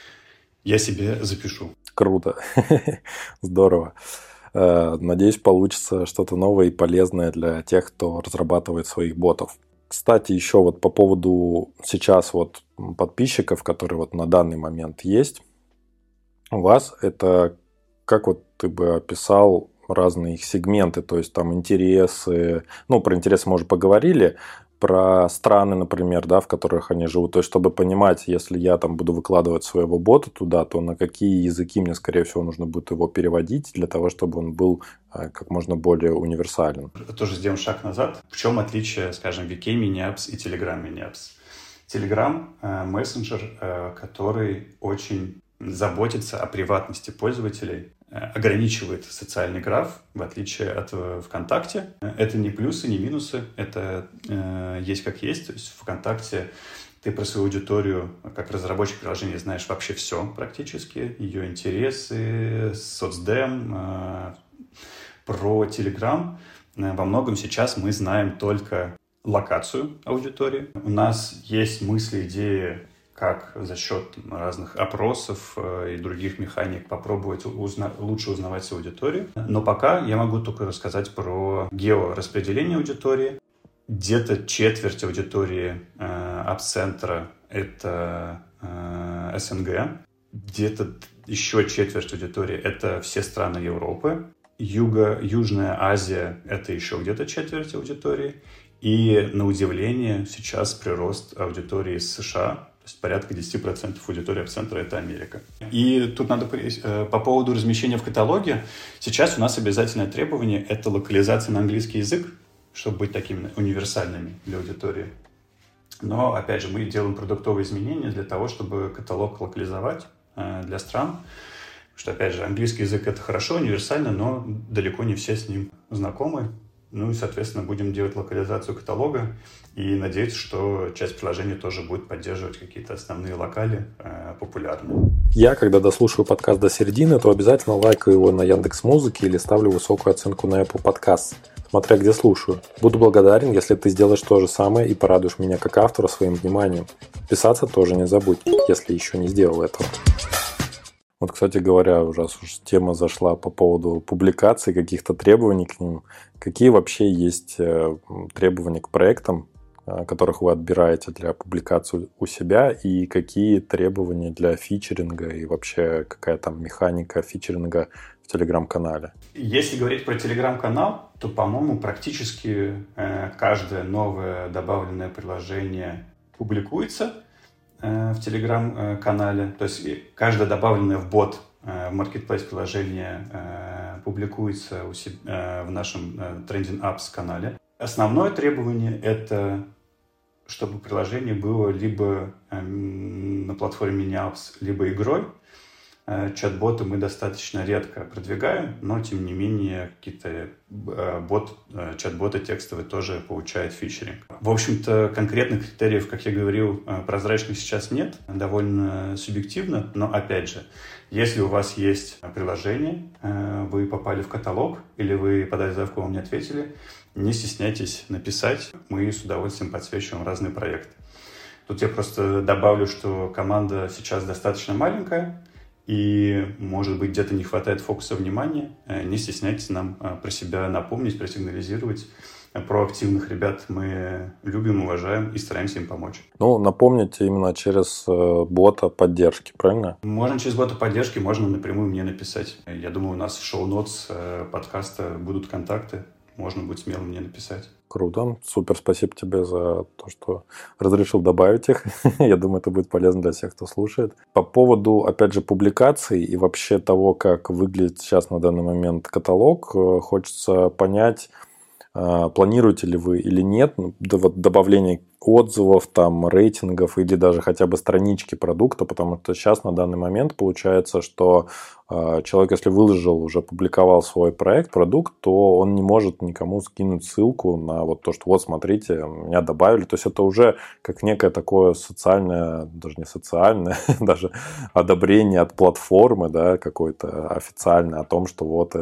S2: Я себе запишу.
S1: Круто. Здорово. Надеюсь, получится что-то новое и полезное для тех, кто разрабатывает своих ботов. Кстати, еще вот по поводу сейчас вот подписчиков, которые вот на данный момент есть, у вас это, как вот ты бы описал, разные их сегменты, то есть там интересы, про интересы мы уже поговорили, про страны, например, да, в которых они живут, то есть чтобы понимать, если я там буду выкладывать своего бота туда, то на какие языки мне, скорее всего, нужно будет его переводить для того, чтобы он был как можно более универсален.
S2: Тоже сделаем шаг назад. В чем отличие, скажем, VK Mini Apps и Telegram Mini Apps? Telegram мессенджер, который очень заботится о приватности пользователей, ограничивает социальный граф, в отличие от ВКонтакте. Это не плюсы, не минусы, это есть как есть. То есть в ВКонтакте ты про свою аудиторию, как разработчик приложения, знаешь вообще все практически. Ее интересы, соцдем. Про Telegram во многом сейчас мы знаем только локацию аудитории. У нас есть мысли, идеи, как за счет разных опросов и других механик попробовать лучше узнавать свою аудиторию. Но пока я могу только рассказать про геораспределение аудитории. Где-то четверть аудитории апп-центра — это СНГ. Где-то еще четверть аудитории — это все страны Европы. Южная Азия — это еще где-то четверть аудитории. И, на удивление, сейчас прирост аудитории из США. То есть порядка 10% аудитории апп-центра — это Америка. И тут надо по поводу размещения в каталоге. Сейчас у нас обязательное требование — это локализация на английский язык, чтобы быть такими универсальными для аудитории. Но, опять же, мы делаем продуктовые изменения для того, чтобы каталог локализовать для стран. Потому что, опять же, английский язык — это хорошо, универсально, но далеко не все с ним знакомы. И, соответственно, будем делать локализацию каталога и надеяться, что часть приложений тоже будет поддерживать какие-то основные локали популярные.
S1: Я, когда дослушаю подкаст до середины, то обязательно лайкаю его на Яндекс.Музыке или ставлю высокую оценку на Apple Podcasts, смотря где слушаю. Буду благодарен, если ты сделаешь то же самое и порадуешь меня как автора своим вниманием. Подписаться тоже не забудь, если еще не сделал этого. Вот, кстати говоря, раз уж тема зашла по поводу публикаций, каких-то требований к ним, какие вообще есть требования к проектам, которых вы отбираете для публикации у себя, и какие требования для фичеринга и вообще какая там механика фичеринга в Телеграм-канале?
S2: Если говорить про Телеграм-канал, то, по-моему, практически каждое новое добавленное приложение публикуется в Telegram-канале. То есть каждое добавленное в бот в Marketplace приложение публикуется у себя, в нашем Trending Apps канале. Основное требование — это чтобы приложение было либо на платформе Mini Apps, либо игрой. Чат-боты мы достаточно редко продвигаем, но, тем не менее, какие-то чат-боты текстовые тоже получают фичеринг. В общем-то, конкретных критериев, как я говорил, прозрачных сейчас нет, довольно субъективно, но, опять же, если у вас есть приложение, вы попали в каталог или вы подали заявку, вам не ответили, не стесняйтесь написать, мы с удовольствием подсвечиваем разные проекты. Тут я просто добавлю, что команда сейчас достаточно маленькая, и, может быть, где-то не хватает фокуса внимания. Не стесняйтесь нам про себя напомнить, просигнализировать. Проактивных ребят мы любим, уважаем и стараемся им помочь.
S1: Ну, напомните именно через бота поддержки, правильно?
S2: Можно через бота поддержки, можно напрямую мне написать. Я думаю, у нас в шоу-нотс подкаста будут контакты. Можно будет смело мне написать.
S1: Круто. Супер. Спасибо тебе за то, что разрешил добавить их. Я думаю, это будет полезно для всех, кто слушает. По поводу, опять же, публикаций и вообще того, как выглядит сейчас на данный момент каталог, хочется понять, планируете ли вы или нет добавление отзывов, там, рейтингов или даже хотя бы странички продукта, потому что сейчас на данный момент получается, что человек, если выложил, уже публиковал свой проект, продукт, то он не может никому скинуть ссылку на вот то, что вот смотрите, меня добавили. То есть это уже как некое такое социальное, даже не социальное, даже одобрение от платформы, да, какое-то официальное о том, что вот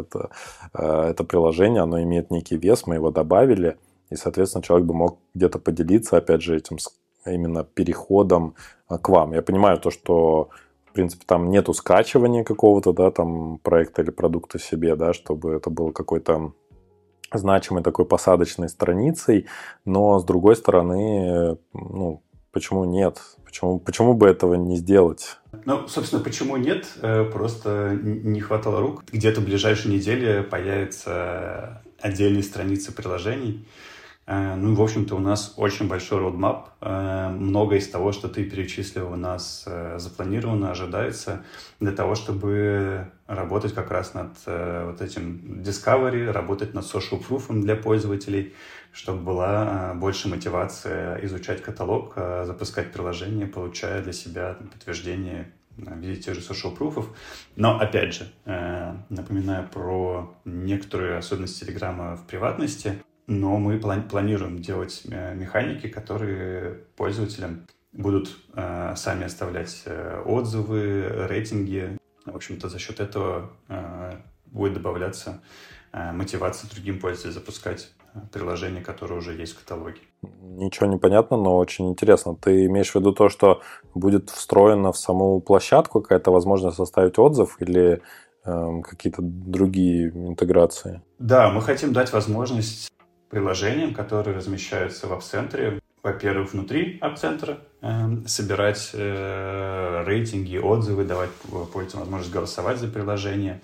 S1: это приложение, оно имеет некий вес, мы его добавили. И, соответственно, человек бы мог где-то поделиться, опять же, этим именно переходом к вам. Я понимаю то, что, в принципе, там нету скачивания какого-то, да, там, проекта или продукта себе, да, чтобы это было какой-то значимой такой посадочной страницей. Но, с другой стороны, ну, почему нет? Почему бы этого не сделать?
S2: Ну, собственно, почему нет? Просто не хватало рук. Где-то в ближайшей неделе появятся отдельные страницы приложений. Ну, в общем-то, у нас очень большой roadmap. Многое из того, что ты перечислил, у нас запланировано, ожидается для того, чтобы работать как раз над вот этим discovery, работать над social proof для пользователей, чтобы была больше мотивация изучать каталог, запускать приложение, получая для себя подтверждение в виде тех же social proof. Но, опять же, напоминаю про некоторые особенности Телеграма в приватности, но мы планируем делать механики, которые пользователям будут сами оставлять отзывы, рейтинги. В общем-то, за счет этого будет добавляться мотивация другим пользователям запускать приложения, которые уже есть в каталоге.
S1: Ничего не понятно, но очень интересно. Ты имеешь в виду то, что будет встроена в саму площадку какая-то возможность составить отзыв или какие-то другие интеграции? Да,
S2: мы хотим дать возможность приложениям, которые размещаются в App-центре, во-первых, внутри App-центра, собирать рейтинги, отзывы, давать пользователям возможность голосовать за приложение,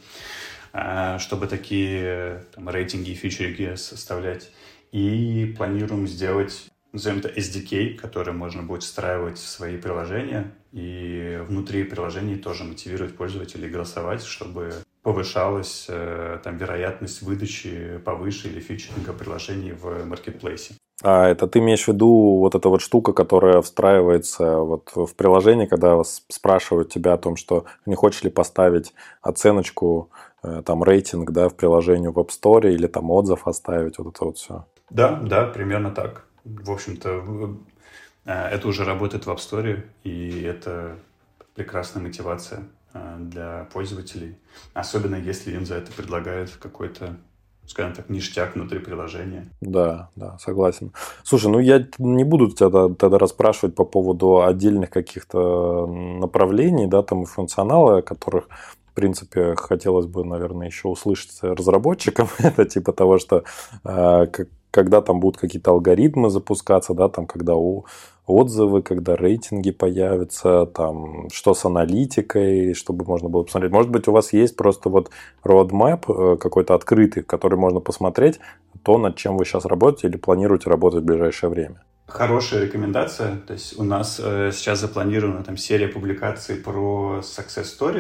S2: чтобы такие там, рейтинги и фичеринги составлять. И планируем сделать, назовем это SDK, который можно будет встраивать в свои приложения, и внутри приложений тоже мотивировать пользователей голосовать, чтобы повышалась там, вероятность выдачи повыше или фичеринга приложений в маркетплейсе.
S1: А это ты имеешь в виду вот эта вот штука, которая встраивается вот в приложение, когда вас спрашивают тебя о том, что не хочешь ли поставить оценочку, там рейтинг, да, в приложении в App Store или там отзыв оставить, вот это вот все.
S2: Да, примерно так. В общем-то, это уже работает в App Store, и это прекрасная мотивация для пользователей, особенно если им за это предлагают какой-то, скажем так, ништяк внутри приложения. Да, согласен. Слушай, ну я не буду тебя тогда расспрашивать по поводу отдельных каких-то направлений, да, там и функционала, которых, в принципе, хотелось бы, наверное, еще услышать разработчикам. Это типа того, что когда там будут какие-то алгоритмы запускаться, да, там, когда отзывы, когда рейтинги появятся, там, что с аналитикой, чтобы можно было посмотреть. Может быть, у вас есть просто вот roadmap какой-то открытый, который можно посмотреть, то, над чем вы сейчас работаете или планируете работать в ближайшее время. Хорошая рекомендация. То есть у нас сейчас запланирована там серия публикаций про Success Stories,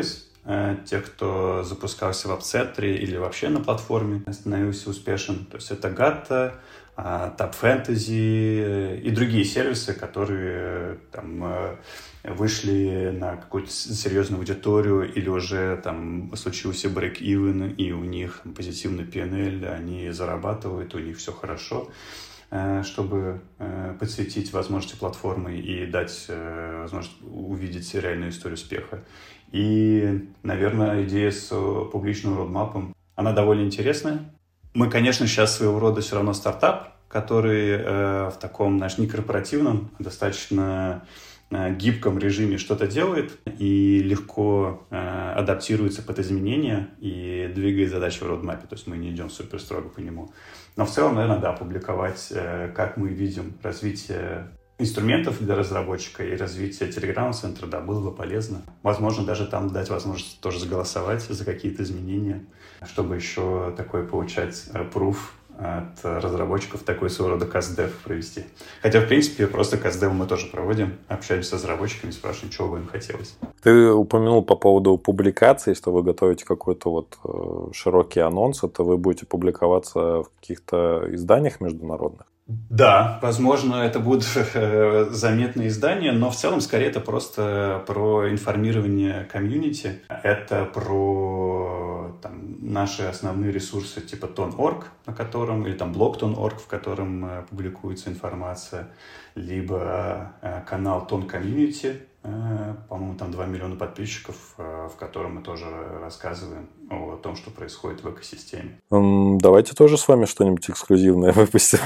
S2: тех, кто запускался в апцентре или вообще на платформе, становился успешен. То есть это Gatta, Tab Fantasy и другие сервисы, которые там вышли на какую-то серьезную аудиторию или уже там случился break-even, и у них позитивный P&L, они зарабатывают, у них все хорошо, чтобы подсветить возможности платформы и дать возможность увидеть реальную историю успеха. И, наверное, идея с публичным родмапом, она довольно интересная. Мы, конечно, сейчас своего рода все равно стартап, который в таком, знаешь, некорпоративном, достаточно гибком режиме что-то делает и легко адаптируется под изменения и двигает задачи в родмапе. То есть мы не идем супер строго по нему. Но в целом, наверное, да, публиковать, как мы видим развитие инструментов для разработчика и развитие Telegram-центра, да, было бы полезно. Возможно, даже там дать возможность тоже заголосовать за какие-то изменения, чтобы еще такой получать пруф от разработчиков, такой своего рода кастдев провести. Хотя, в принципе, просто кастдев мы тоже проводим, общаемся с разработчиками, спрашиваем, чего бы им хотелось.
S1: Ты упомянул по поводу публикаций, что вы готовите какой-то вот широкий анонс. Это вы будете публиковаться в каких-то изданиях международных?
S2: Да, возможно, это будут заметные издания, но в целом, скорее, это просто про информирование комьюнити. Это про там, наши основные ресурсы типа Ton.org, на котором, или там блог Ton.org, в котором публикуется информация, либо канал Ton Community, по-моему, там 2 миллиона подписчиков, в котором мы тоже рассказываем о том, что происходит в экосистеме.
S1: Давайте тоже с вами что-нибудь эксклюзивное выпустим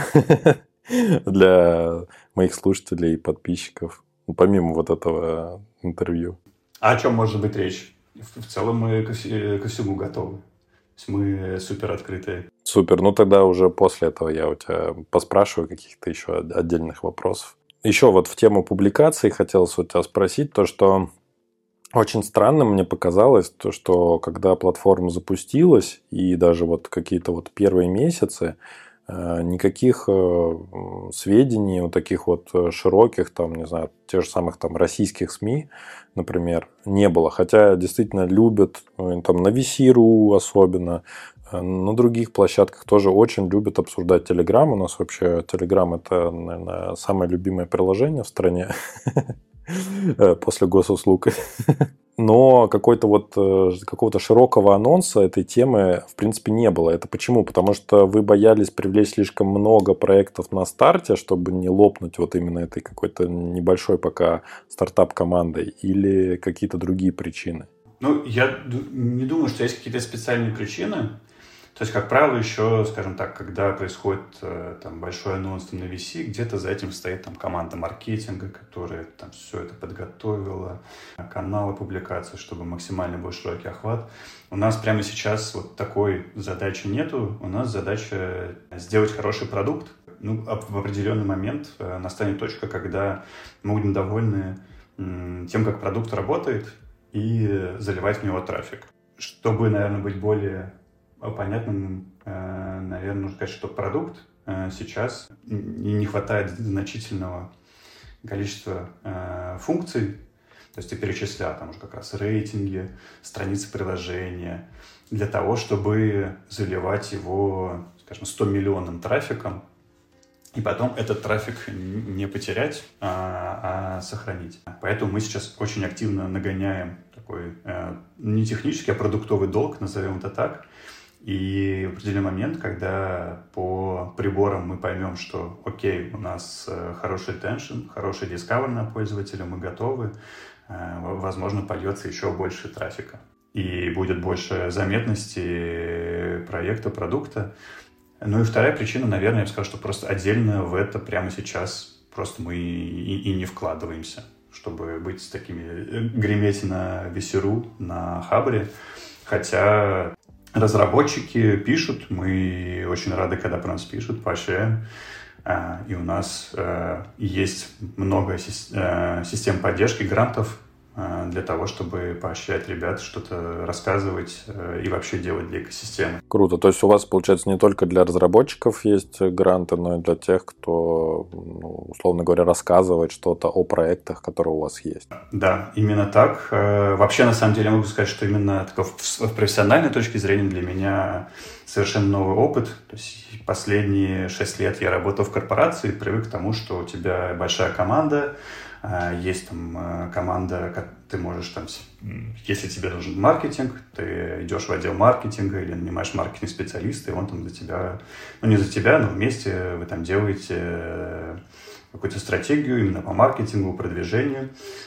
S1: для моих слушателей и подписчиков, помимо вот этого интервью.
S2: А о чем может быть речь? В целом мы ко всему готовы. То есть мы супер открытые.
S1: Супер. Ну, тогда уже после этого я у тебя поспрашиваю каких-то еще отдельных вопросов. Еще вот в тему публикаций хотелось у тебя спросить, то, что очень странно мне показалось, то, что когда платформа запустилась, и даже вот какие-то вот первые месяцы, никаких сведений, вот таких вот широких, там, не знаю, тех же самых там российских СМИ, например, не было. Хотя действительно любят, там, на VC.ru особенно, на других площадках тоже очень любят обсуждать Telegram. У нас вообще Telegram – это, наверное, самое любимое приложение в стране после госуслуг. Но какого-то широкого анонса этой темы, в принципе, не было. Это почему? Потому что вы боялись привлечь слишком много проектов на старте, чтобы не лопнуть вот именно этой какой-то небольшой пока стартап-командой, или какие-то другие причины?
S2: Ну, я не думаю, что есть какие-то специальные причины. То есть, как правило, еще, скажем так, когда происходит там, большой анонс на VC, где-то за этим стоит там, команда маркетинга, которая там, все это подготовила, каналы публикации, чтобы максимально был широкий охват. У нас прямо сейчас вот такой задачи нету. У нас задача сделать хороший продукт. Ну, в определенный момент настанет точка, когда мы будем довольны тем, как продукт работает, и заливать в него трафик. Чтобы, наверное, быть более понятным, наверное, нужно сказать, что продукт сейчас не хватает значительного количества функций. То есть ты перечислял там уже как раз рейтинги, страницы приложения, для того, чтобы заливать его, скажем, 100-миллионным трафиком, и потом этот трафик не потерять, а сохранить. Поэтому мы сейчас очень активно нагоняем такой не технический, а продуктовый долг, назовем это так. И в определенный момент, когда по приборам мы поймем, что окей, у нас хороший retention, хороший discover на пользователя, мы готовы, возможно, польется еще больше трафика. И будет больше заметности проекта, продукта. Ну и вторая причина, наверное, я бы сказал, что просто отдельно в это прямо сейчас просто мы и не вкладываемся, чтобы быть с такими греметь на VC.ru, на Хабре. Хотя разработчики пишут, мы очень рады, когда про нас пишут, поощряем. И у нас есть много систем поддержки, грантов для того, чтобы поощрять ребят, что-то рассказывать и вообще делать для экосистемы.
S1: Круто. То есть у вас, получается, не только для разработчиков есть гранты, но и для тех, кто, условно говоря, рассказывает что-то о проектах, которые у вас есть.
S2: Да, именно так. Вообще, на самом деле, я могу сказать, что именно с профессиональной точки зрения для меня совершенно новый опыт. То есть последние 6 лет я работал в корпорации, привык к тому, что у тебя большая команда, есть там команда, ты можешь там, если тебе нужен маркетинг, ты идешь в отдел маркетинга или нанимаешь маркетинг-специалиста, и он там за тебя, не за тебя, но вместе вы там делаете какую-то стратегию именно по маркетингу, продвижению.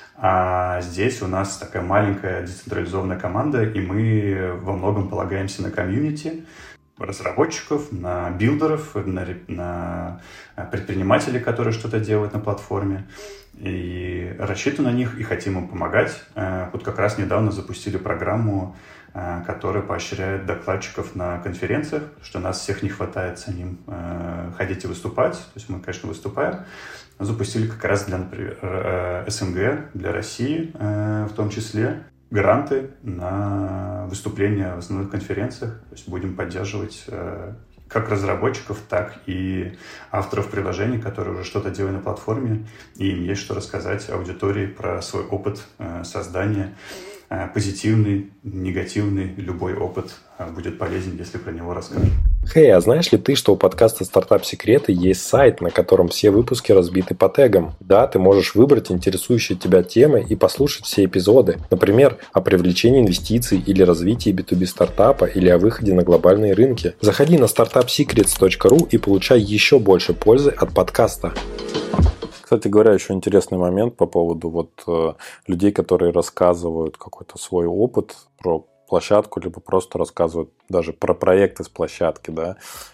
S2: А здесь у нас такая маленькая децентрализованная команда, и мы во многом полагаемся на комьюнити, разработчиков, на билдеров, на предпринимателей, которые что-то делают на платформе. И рассчитываем на них и хотим им помогать. Вот как раз недавно запустили программу, которая поощряет докладчиков на конференциях, что нас всех не хватает самим ходить и выступать. То есть мы, конечно, выступаем. Запустили как раз для, например, СНГ, для России в том числе, гранты на выступления в основных конференциях. То есть будем поддерживать как разработчиков, так и авторов приложений, которые уже что-то делают на платформе, и им есть что рассказать аудитории про свой опыт создания. Позитивный, негативный, любой опыт будет полезен, если про него расскажешь.
S1: Хей, а знаешь ли ты, что у подкаста «Стартап Секреты» есть сайт, на котором все выпуски разбиты по тегам? Да, ты можешь выбрать интересующие тебя темы и послушать все эпизоды. Например, о привлечении инвестиций или развитии B2B стартапа или о выходе на глобальные рынки. Заходи на startupsecrets.ru и получай еще больше пользы от подкаста. Кстати говоря, еще интересный момент по поводу людей, которые рассказывают какой-то свой опыт про площадку, либо просто рассказывают даже про проекты с площадки. Да?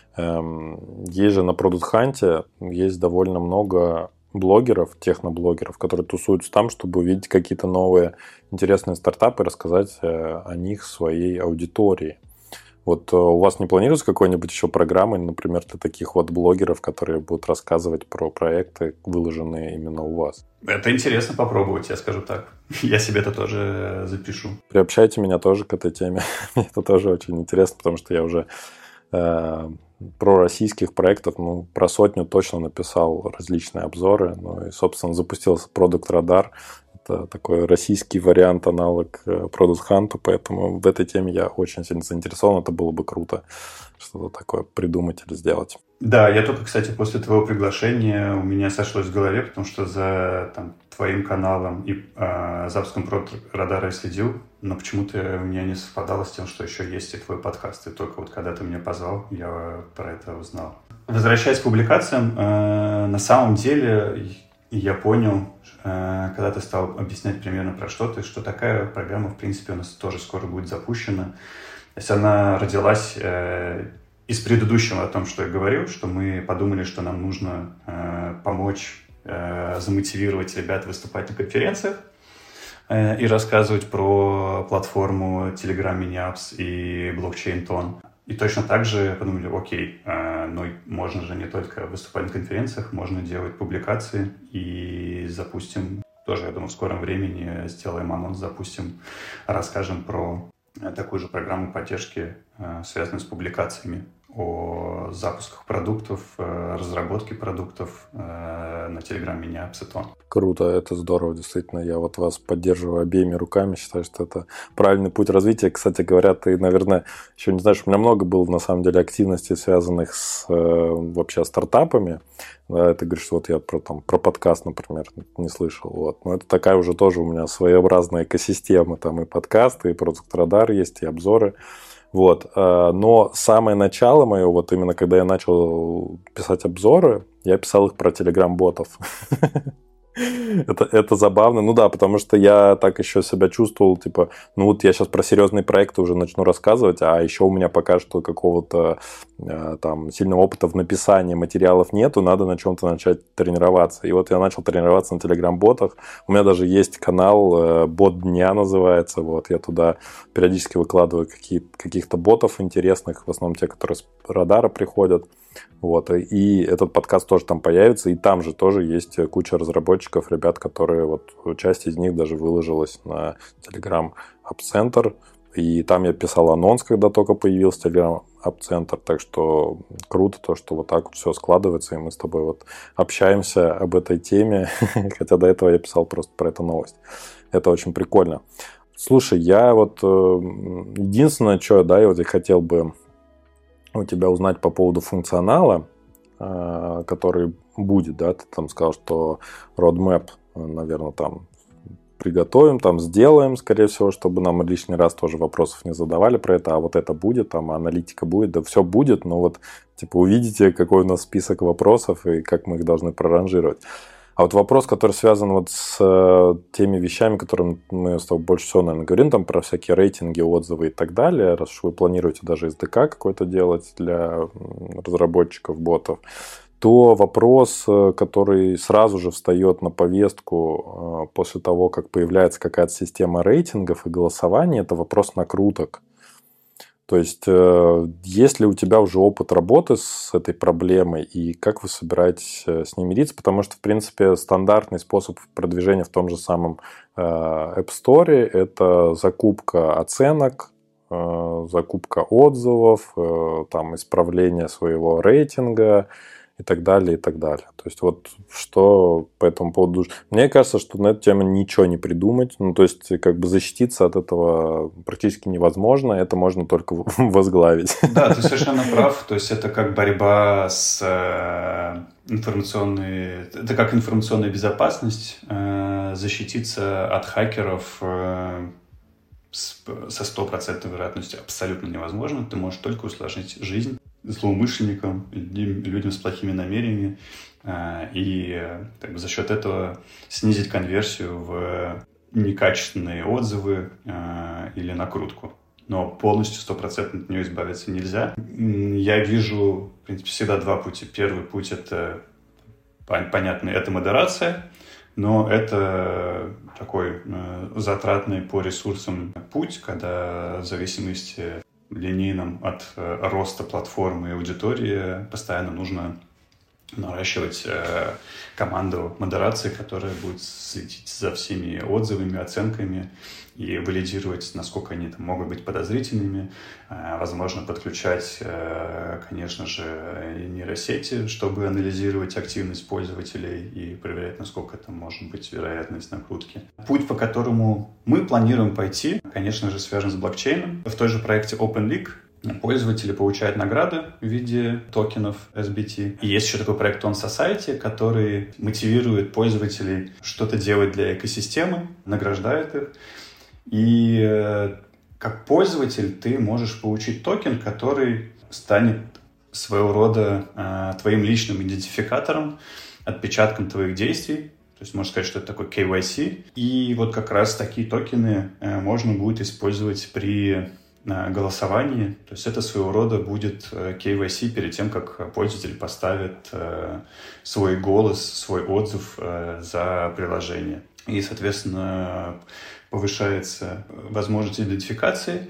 S1: Есть же на Product Hunt есть довольно много блогеров, техноблогеров, которые тусуются там, чтобы увидеть какие-то новые интересные стартапы и рассказать о них своей аудитории. Вот у вас не планируется какой-нибудь еще программы, например, для таких вот блогеров, которые будут рассказывать про проекты, выложенные именно у вас?
S2: Это интересно попробовать, я скажу так. Я себе это тоже запишу.
S1: Приобщайте меня тоже к этой теме. Это тоже очень интересно, потому что я уже про российских проектов, про 100 точно написал различные обзоры. Ну и, собственно, запустился Product Radar. Это такой российский вариант, аналог Product Hunt, поэтому в этой теме я очень сильно заинтересован. Это было бы круто что-то такое придумать или сделать.
S2: Да, я только, кстати, после твоего приглашения у меня сошлось в голове, потому что за твоим каналом и запуском Product Radar я следил, но почему-то у меня не совпадало с тем, что еще есть и твой подкаст. И только вот когда ты меня позвал, я про это узнал. Возвращаясь к публикациям, на самом деле я понял, когда ты стал объяснять примерно про что-то, что такая программа, в принципе, у нас тоже скоро будет запущена. То есть она родилась из предыдущего о том, что я говорил, что мы подумали, что нам нужно помочь замотивировать ребят выступать на конференциях и рассказывать про платформу Telegram Mini Apps и блокчейн Ton. И точно так же подумали, окей, ну можно же не только выступать на конференциях, можно делать публикации и запустим, тоже, я думаю, в скором времени сделаем анонс, запустим, расскажем про такую же программу поддержки, связанную с публикациями о запусках продуктов, разработке продуктов на Telegram Mini Apps и Ton.
S1: Круто, это здорово, действительно. Я вот вас поддерживаю обеими руками, считаю, что это правильный путь развития. Кстати говоря, ты, наверное, еще не знаешь, у меня много было, на самом деле, активностей, связанных с вообще стартапами. Да, ты говоришь, вот я про подкаст, например, не слышал. Вот. Но это такая уже тоже у меня своеобразная экосистема. Там и подкасты, и Product Radar есть, и обзоры. Вот. Но самое начало мое, вот именно когда я начал писать обзоры, я писал их про Telegram-ботов. Это забавно. Ну да, потому что я так еще себя чувствовал, типа, ну вот я сейчас про серьезные проекты уже начну рассказывать, а еще у меня пока что какого-то там сильного опыта в написании материалов нету, надо на чем-то начать тренироваться. И вот я начал тренироваться на Telegram-ботах. У меня даже есть канал, бот дня называется. Вот я туда периодически выкладываю каких-то ботов интересных, в основном те, которые с радара приходят. Вот, и этот подкаст тоже там появится, и там же тоже есть куча разработчиков, ребят, которые, вот, часть из них даже выложилась на Telegram App Center, и там я писал анонс, когда только появился Telegram App Center, так что круто то, что вот так вот все складывается, и мы с тобой вот общаемся об этой теме, хотя до этого я писал просто про эту новость. Это очень прикольно. Слушай, я вот единственное, что, да, я вот хотел бы у тебя узнать по поводу функционала, который будет, да, ты там сказал, что roadmap, наверное, там приготовим, там сделаем, скорее всего, чтобы нам лишний раз тоже вопросов не задавали про это, а вот это будет, там аналитика будет, да все будет, но вот типа увидите, какой у нас список вопросов и как мы их должны проранжировать. А вот вопрос, который связан вот с теми вещами, которыми мы с тобой больше всего, наверное, говорим, там про всякие рейтинги, отзывы и так далее, раз уж вы планируете даже SDK какой-то делать для разработчиков ботов, то вопрос, который сразу же встает на повестку после того, как появляется какая-то система рейтингов и голосований, это вопрос накруток. То есть, есть ли у тебя уже опыт работы с этой проблемой и как вы собираетесь с ней мириться? Потому что, в принципе, стандартный способ продвижения в том же самом App Store – это закупка оценок, закупка отзывов, там, исправление своего рейтинга и так далее, и так далее. То есть, вот что по этому поводу... Мне кажется, что на эту тему ничего не придумать. Ну, то есть, как бы защититься от этого практически невозможно. Это можно только возглавить.
S2: Да, ты совершенно прав. То есть, это как борьба с информационной... Это как информационная безопасность. Защититься от хакеров со 100% вероятностью абсолютно невозможно. Ты можешь только усложнить жизнь злоумышленникам, людям с плохими намерениями, и так, за счет этого снизить конверсию в некачественные отзывы или накрутку. Но полностью 100% от нее избавиться нельзя. Я вижу, в принципе, всегда два пути. Первый путь — это понятный, это модерация, но это такой затратный по ресурсам путь, когда в зависимости линейном от роста платформы и аудитории постоянно нужно наращивать команду модерации, которая будет следить за всеми отзывами, оценками и валидировать, насколько они там могут быть подозрительными. Возможно, подключать, конечно же, нейросети, чтобы анализировать активность пользователей и проверять, насколько это может быть вероятность накрутки. Путь, по которому мы планируем пойти, конечно же, связан с блокчейном. В той же проекте OpenLeak пользователи получают награды в виде токенов SBT. И есть еще такой проект On Society, который мотивирует пользователей что-то делать для экосистемы, награждает их. И как пользователь ты можешь получить токен, который станет своего рода твоим личным идентификатором, отпечатком твоих действий. То есть можно сказать, что это такой KYC. И вот как раз такие токены можно будет использовать при голосовании. То есть это своего рода будет KYC перед тем, как пользователь поставит свой голос, свой отзыв за приложение. И, соответственно, повышается возможность идентификации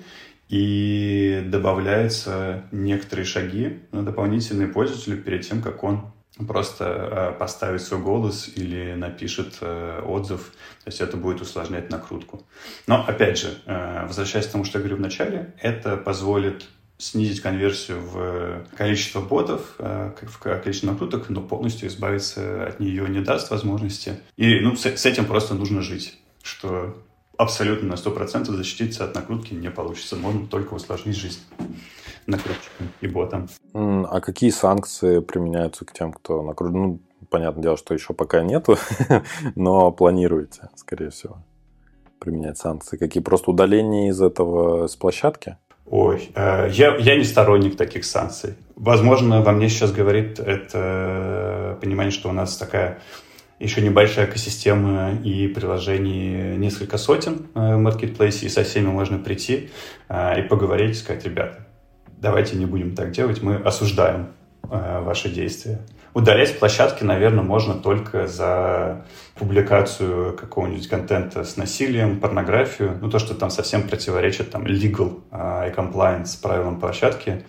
S2: и добавляются некоторые шаги дополнительные пользователю перед тем, как он просто поставит свой голос или напишет отзыв. То есть это будет усложнять накрутку. Но, опять же, возвращаясь к тому, что я говорю в начале, это позволит снизить конверсию в количество ботов, в количество накруток, но полностью избавиться от нее не даст возможности. И с этим просто нужно жить, что абсолютно на 100% защититься от накрутки не получится. Можно только усложнить жизнь накрутчикам и ботам.
S1: А какие санкции применяются к тем, кто накрутит? Ну, понятное дело, что еще пока нету, но планируете, скорее всего, применять санкции. Какие? Просто удаление из этого с площадки?
S2: Ой, я не сторонник таких санкций. Возможно, во мне сейчас говорит это понимание, что у нас такая еще небольшая экосистема и приложений несколько сотен в маркетплейсе, и со всеми можно прийти и поговорить, сказать: ребята, давайте не будем так делать, мы осуждаем ваши действия. Удалять с площадки, наверное, можно только за публикацию какого-нибудь контента с насилием, порнографию, то, что там совсем противоречит там legal и compliance правилам площадки,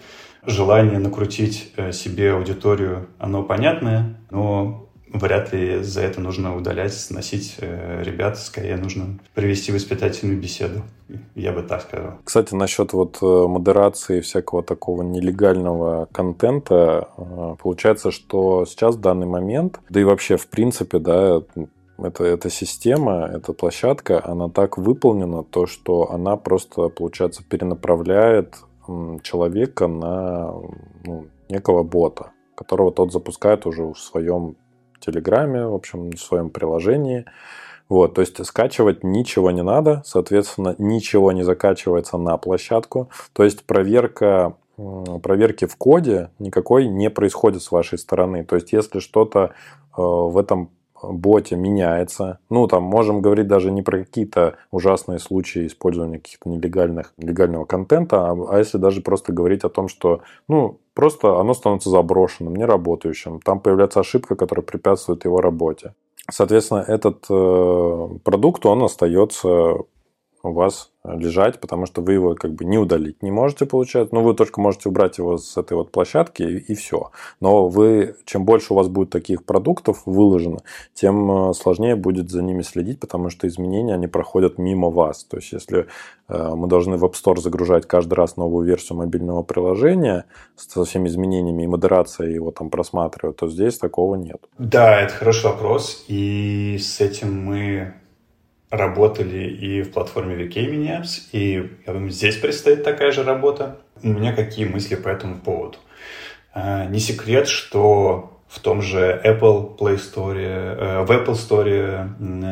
S2: Желание накрутить себе аудиторию, оно понятное, но вряд ли за это нужно удалять, сносить ребят. Скорее нужно провести воспитательную беседу. Я бы так сказал.
S1: Кстати, насчет модерации всякого такого нелегального контента, получается, что сейчас в данный момент, да и вообще в принципе, да, эта система, эта площадка, она так выполнена, то, что она просто, получается, перенаправляет человека на некого бота, которого тот запускает уже в своем Телеграме, в общем, в своем приложении. То есть скачивать ничего не надо, соответственно, ничего не закачивается на площадку. То есть проверки в коде никакой не происходит с вашей стороны. То есть если что-то в этом боте меняется, там можем говорить даже не про какие-то ужасные случаи использования каких-то нелегального контента, а если даже просто говорить о том, что просто оно становится заброшенным, неработающим, там появляется ошибка, которая препятствует его работе. Соответственно, этот продукт, он остается у вас лежать, потому что вы его не удалить не можете, получается. Вы только можете убрать его с этой площадки и все. Но чем больше у вас будет таких продуктов выложено, тем сложнее будет за ними следить, потому что изменения, они проходят мимо вас. То есть, если мы должны в App Store загружать каждый раз новую версию мобильного приложения со всеми изменениями и модерацией его там просматривать, то здесь такого нет.
S2: Да, это хороший вопрос. И с этим мы работали и в платформе VK Mini Apps, и я думаю, здесь предстоит такая же работа. У меня какие мысли по этому поводу? Не секрет, что в том же Apple Play Store, в Apple Store,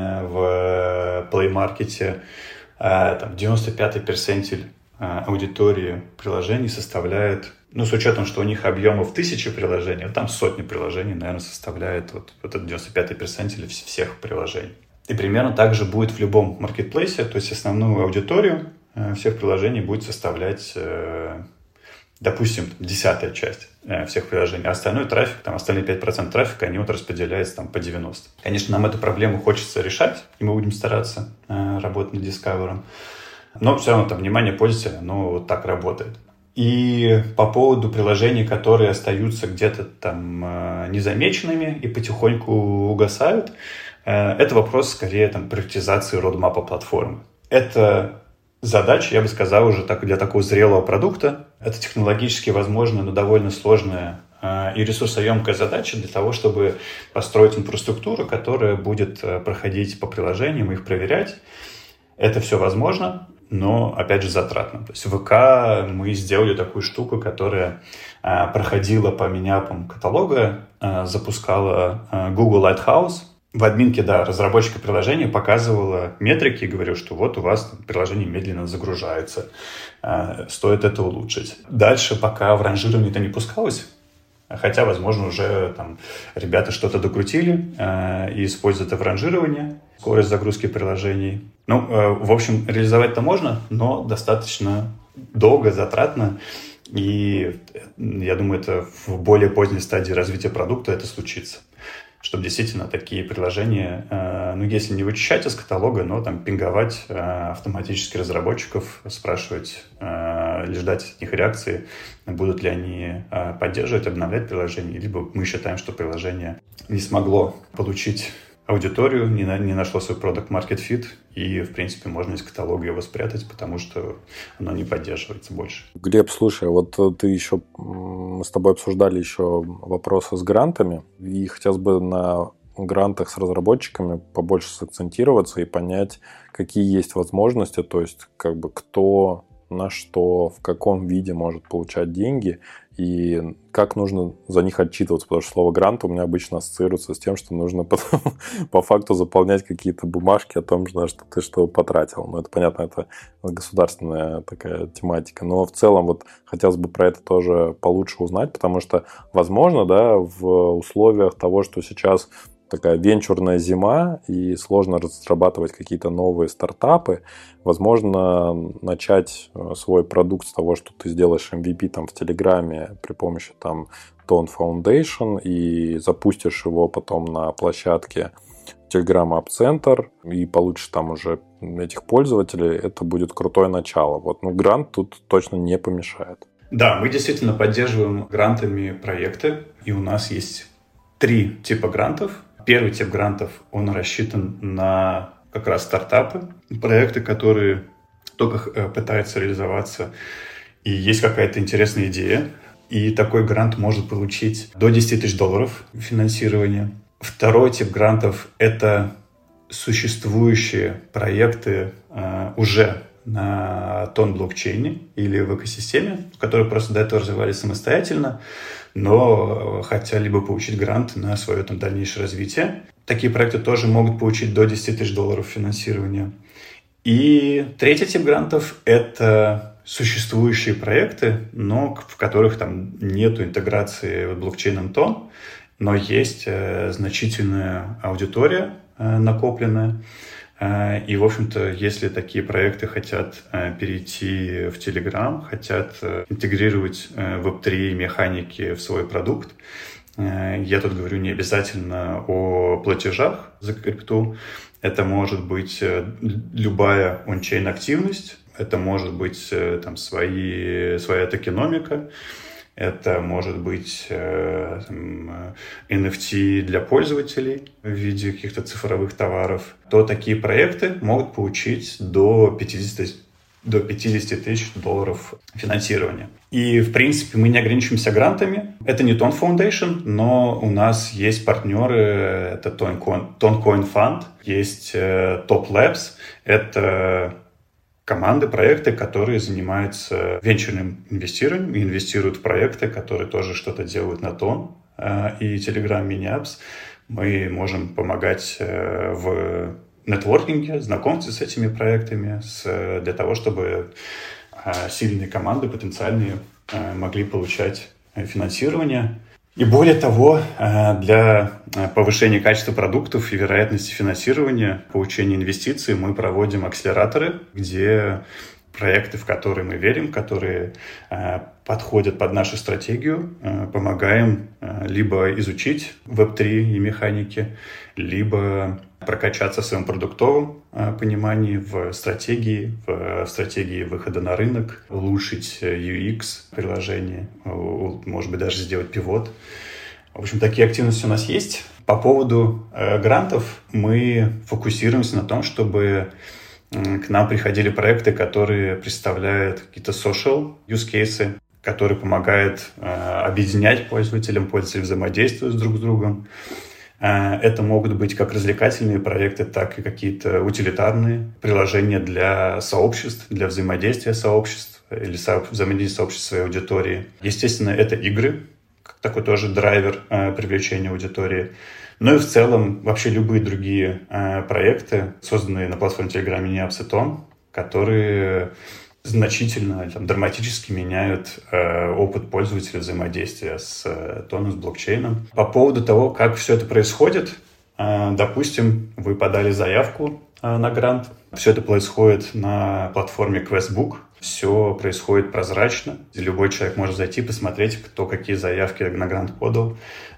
S2: в Play Market, там 95-й перцентиль аудитории приложений составляет, с учетом, что у них объемов 1000 приложений, там сотни приложений, наверное, составляет вот этот 95-й перцентиль всех приложений. И примерно так же будет в любом маркетплейсе, то есть основную аудиторию всех приложений будет составлять, допустим, 10-я часть всех приложений, а остальной трафик, остальные 5% трафика, они распределяются по 90%. Конечно, нам эту проблему хочется решать, и мы будем стараться работать над Discover, но все равно внимание пользователя, оно вот так работает. И по поводу приложений, которые остаются где-то незамеченными и потихоньку угасают, это вопрос скорее приоритизации родмапа платформы. Это задача, я бы сказал, уже для такого зрелого продукта. Это технологически возможная, но довольно сложная и ресурсоемкая задача для того, чтобы построить инфраструктуру, которая будет проходить по приложениям, их проверять. Это все возможно, но, опять же, затратно. То есть в ВК мы сделали такую штуку, которая проходила по миниапам каталога, запускала Google Lighthouse. В админке, разработчика приложения показывала метрики и говорила, что вот у вас приложение медленно загружается, стоит это улучшить. Дальше пока в ранжирование это не пускалось, хотя, возможно, уже ребята что-то докрутили и используют это в ранжировании, скорость загрузки приложений. В общем, реализовать-то можно, но достаточно долго, затратно. И я думаю, это в более поздней стадии развития продукта это случится. Чтобы действительно такие приложения, если не вычищать из каталога, но пинговать автоматически разработчиков, спрашивать или ждать от них реакции, будут ли они поддерживать, обновлять приложение, либо мы считаем, что приложение не смогло получить аудиторию, не нашло свой product market fit, и, в принципе, можно из каталога его спрятать, потому что оно не поддерживается больше.
S1: Глеб, слушай, мы с тобой обсуждали еще вопросы с грантами, и хотелось бы на грантах с разработчиками побольше сакцентироваться и понять, какие есть возможности, то есть кто на что, в каком виде может получать деньги и как нужно за них отчитываться, потому что слово «грант» у меня обычно ассоциируется с тем, что нужно потом по факту заполнять какие-то бумажки о том, что ты что потратил. Это понятно, это государственная такая тематика, но в целом хотелось бы про это тоже получше узнать, потому что, возможно, в условиях того, что сейчас такая венчурная зима и сложно разрабатывать какие-то новые стартапы, возможно, начать свой продукт с того, что ты сделаешь MVP в Телеграме при помощи Tone Foundation и запустишь его потом на площадке Telegram App Center и получишь уже этих пользователей, это будет крутое начало. Грант тут точно не помешает.
S2: Да, мы действительно поддерживаем грантами проекты, и у нас есть 3 типа грантов. Первый тип грантов, он рассчитан на как раз стартапы, проекты, которые только пытаются реализоваться, и есть какая-то интересная идея. И такой грант может получить до $10 000 финансирования. Второй тип грантов – это существующие проекты уже на Тон блокчейне или в экосистеме, которые просто до этого развивались самостоятельно, но хотели бы получить грант на свое дальнейшее развитие. Такие проекты тоже могут получить до $10 000 финансирования. И третий тип грантов – это существующие проекты, но в которых там нету интеграции блокчейном Тон, но есть значительная аудитория накопленная. И, в общем-то, если такие проекты хотят перейти в Telegram, хотят интегрировать Web3 механики в свой продукт, я тут говорю не обязательно о платежах за крипту. Это может быть любая он-чейн активность, это может быть там своя токеномика, это может быть NFT для пользователей в виде каких-то цифровых товаров. То такие проекты могут получить до 50 тысяч долларов финансирования. И, в принципе, мы не ограничиваемся грантами. Это не Ton Foundation, но у нас есть партнеры. Это Toncoin Fund, есть Top Labs. Это команды, проекты, которые занимаются венчурным инвестированием и инвестируют в проекты, которые тоже что-то делают на Тон и Telegram Mini Apps. Мы можем помогать в нетворкинге, знакомстве с этими проектами, для того, чтобы сильные команды потенциальные могли получать финансирование. И более того, для повышения качества продуктов и вероятности финансирования, получения инвестиций мы проводим акселераторы, где проекты, в которые мы верим, которые подходят под нашу стратегию, помогаем либо изучить Web3 и механики, либо прокачаться в своем продуктовом понимании, в стратегии выхода на рынок, улучшить UX приложения, может быть, даже сделать пивот. В общем, такие активности у нас есть. По поводу грантов мы фокусируемся на том, чтобы к нам приходили проекты, которые представляют какие-то social use cases, которые помогают объединять пользователи взаимодействуют друг с другом. Это могут быть как развлекательные проекты, так и какие-то утилитарные приложения для сообществ, для взаимодействия сообществ или взаимодействия сообществ своей аудитории. Естественно, это игры, как такой тоже драйвер привлечения аудитории. Ну и в целом вообще любые другие проекты, созданные на платформе Telegram Mini Apps и Ton, которые значительно, драматически меняют опыт пользователя взаимодействия с Ton, с блокчейном. По поводу того, как все это происходит, допустим, вы подали заявку на грант. Все это происходит на платформе Questbook. Все происходит прозрачно. Любой человек может зайти, посмотреть, кто какие заявки на грант подал,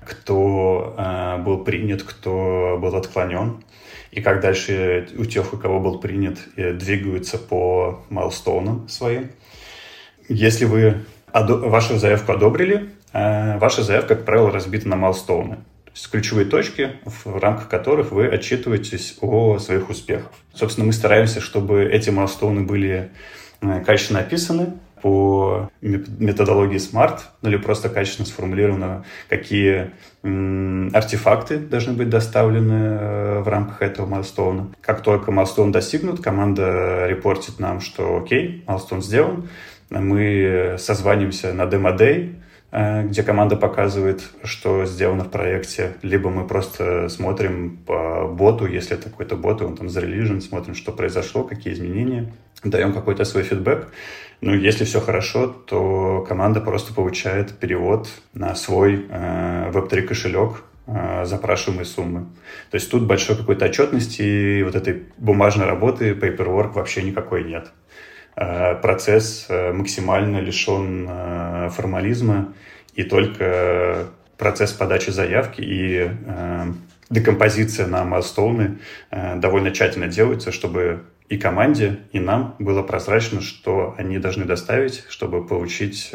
S2: кто был принят, кто был отклонен. И как дальше у тех, у кого был принят, двигаются по майлстоунам своим. Если вы вашу заявку одобрили, ваша заявка, как правило, разбита на майлстоуны. То есть ключевые точки, в рамках которых вы отчитываетесь о своих успехах. Собственно, мы стараемся, чтобы эти майлстоуны были качественно описаны по методологии SMART, или просто качественно сформулировано, какие артефакты должны быть доставлены в рамках этого майлстоуна. Как только майлстоун достигнут, команда репортит нам, что окей, майлстоун сделан. Мы созванимся на демо-дэй, где команда показывает, что сделано в проекте, либо мы просто смотрим по боту, если это какой-то бот, он там зарелижен, смотрим, что произошло, какие изменения, даем какой-то свой фидбэк. Ну, если все хорошо, то команда просто получает перевод на свой Web3 кошелек запрашиваемой суммы. То есть тут большой какой-то отчетности и вот этой бумажной работы, paperwork вообще никакой нет. Процесс максимально лишен формализма, и только процесс подачи заявки и декомпозиция на майлстоуны довольно тщательно делается, чтобы и команде, и нам было прозрачно, что они должны доставить, чтобы получить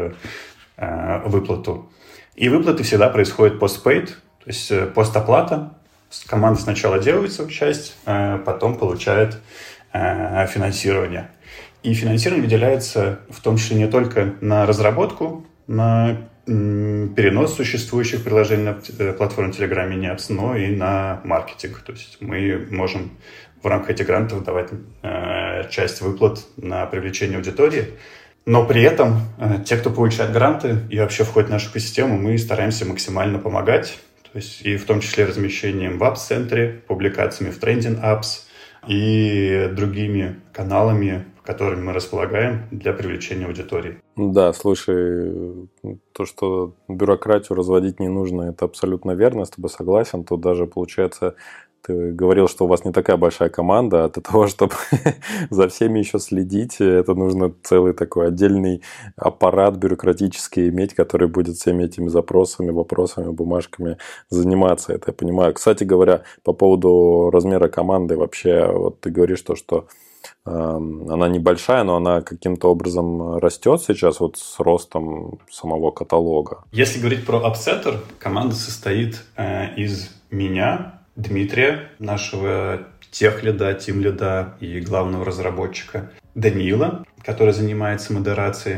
S2: выплату. И выплаты всегда происходят постпейд, то есть постоплата. Команда сначала делает свою часть, потом получает финансирование. И финансирование выделяется в том числе не только на разработку, на перенос существующих приложений на платформе Telegram Mini Apps, но и на маркетинг. То есть мы можем в рамках этих грантов давать часть выплат на привлечение аудитории. Но при этом те, кто получает гранты и вообще входит в нашу экосистему, мы стараемся максимально помогать. То есть и в том числе размещением в Apps-центре, публикациями в Trending Apps и другими каналами, которыми мы располагаем для привлечения аудитории.
S1: Да, слушай, то, что бюрократию разводить не нужно, это абсолютно верно, я с тобой согласен. Тут даже получается, ты говорил, что у вас не такая большая команда, а для того, чтобы за всеми еще следить, это нужно целый такой отдельный аппарат бюрократический иметь, который будет всеми этими запросами, вопросами, бумажками заниматься. Это я понимаю. Кстати говоря, по поводу размера команды вообще, вот ты говоришь то, что она небольшая, но она каким-то образом растет сейчас вот с ростом самого каталога.
S2: Если говорить про App-Center, команда состоит из меня, Дмитрия, нашего техлида, тимлида и главного разработчика, Даниила, который занимается модерацией,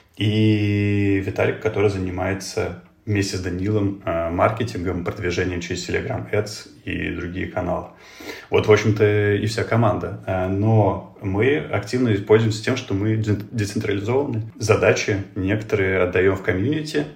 S2: и Виталик, который занимается вместе с Данилом маркетингом, продвижением через Telegram Ads и другие каналы. Вот, в общем-то, и вся команда. Но мы активно пользуемся тем, что мы децентрализованы. Задачи некоторые отдаем в комьюнити,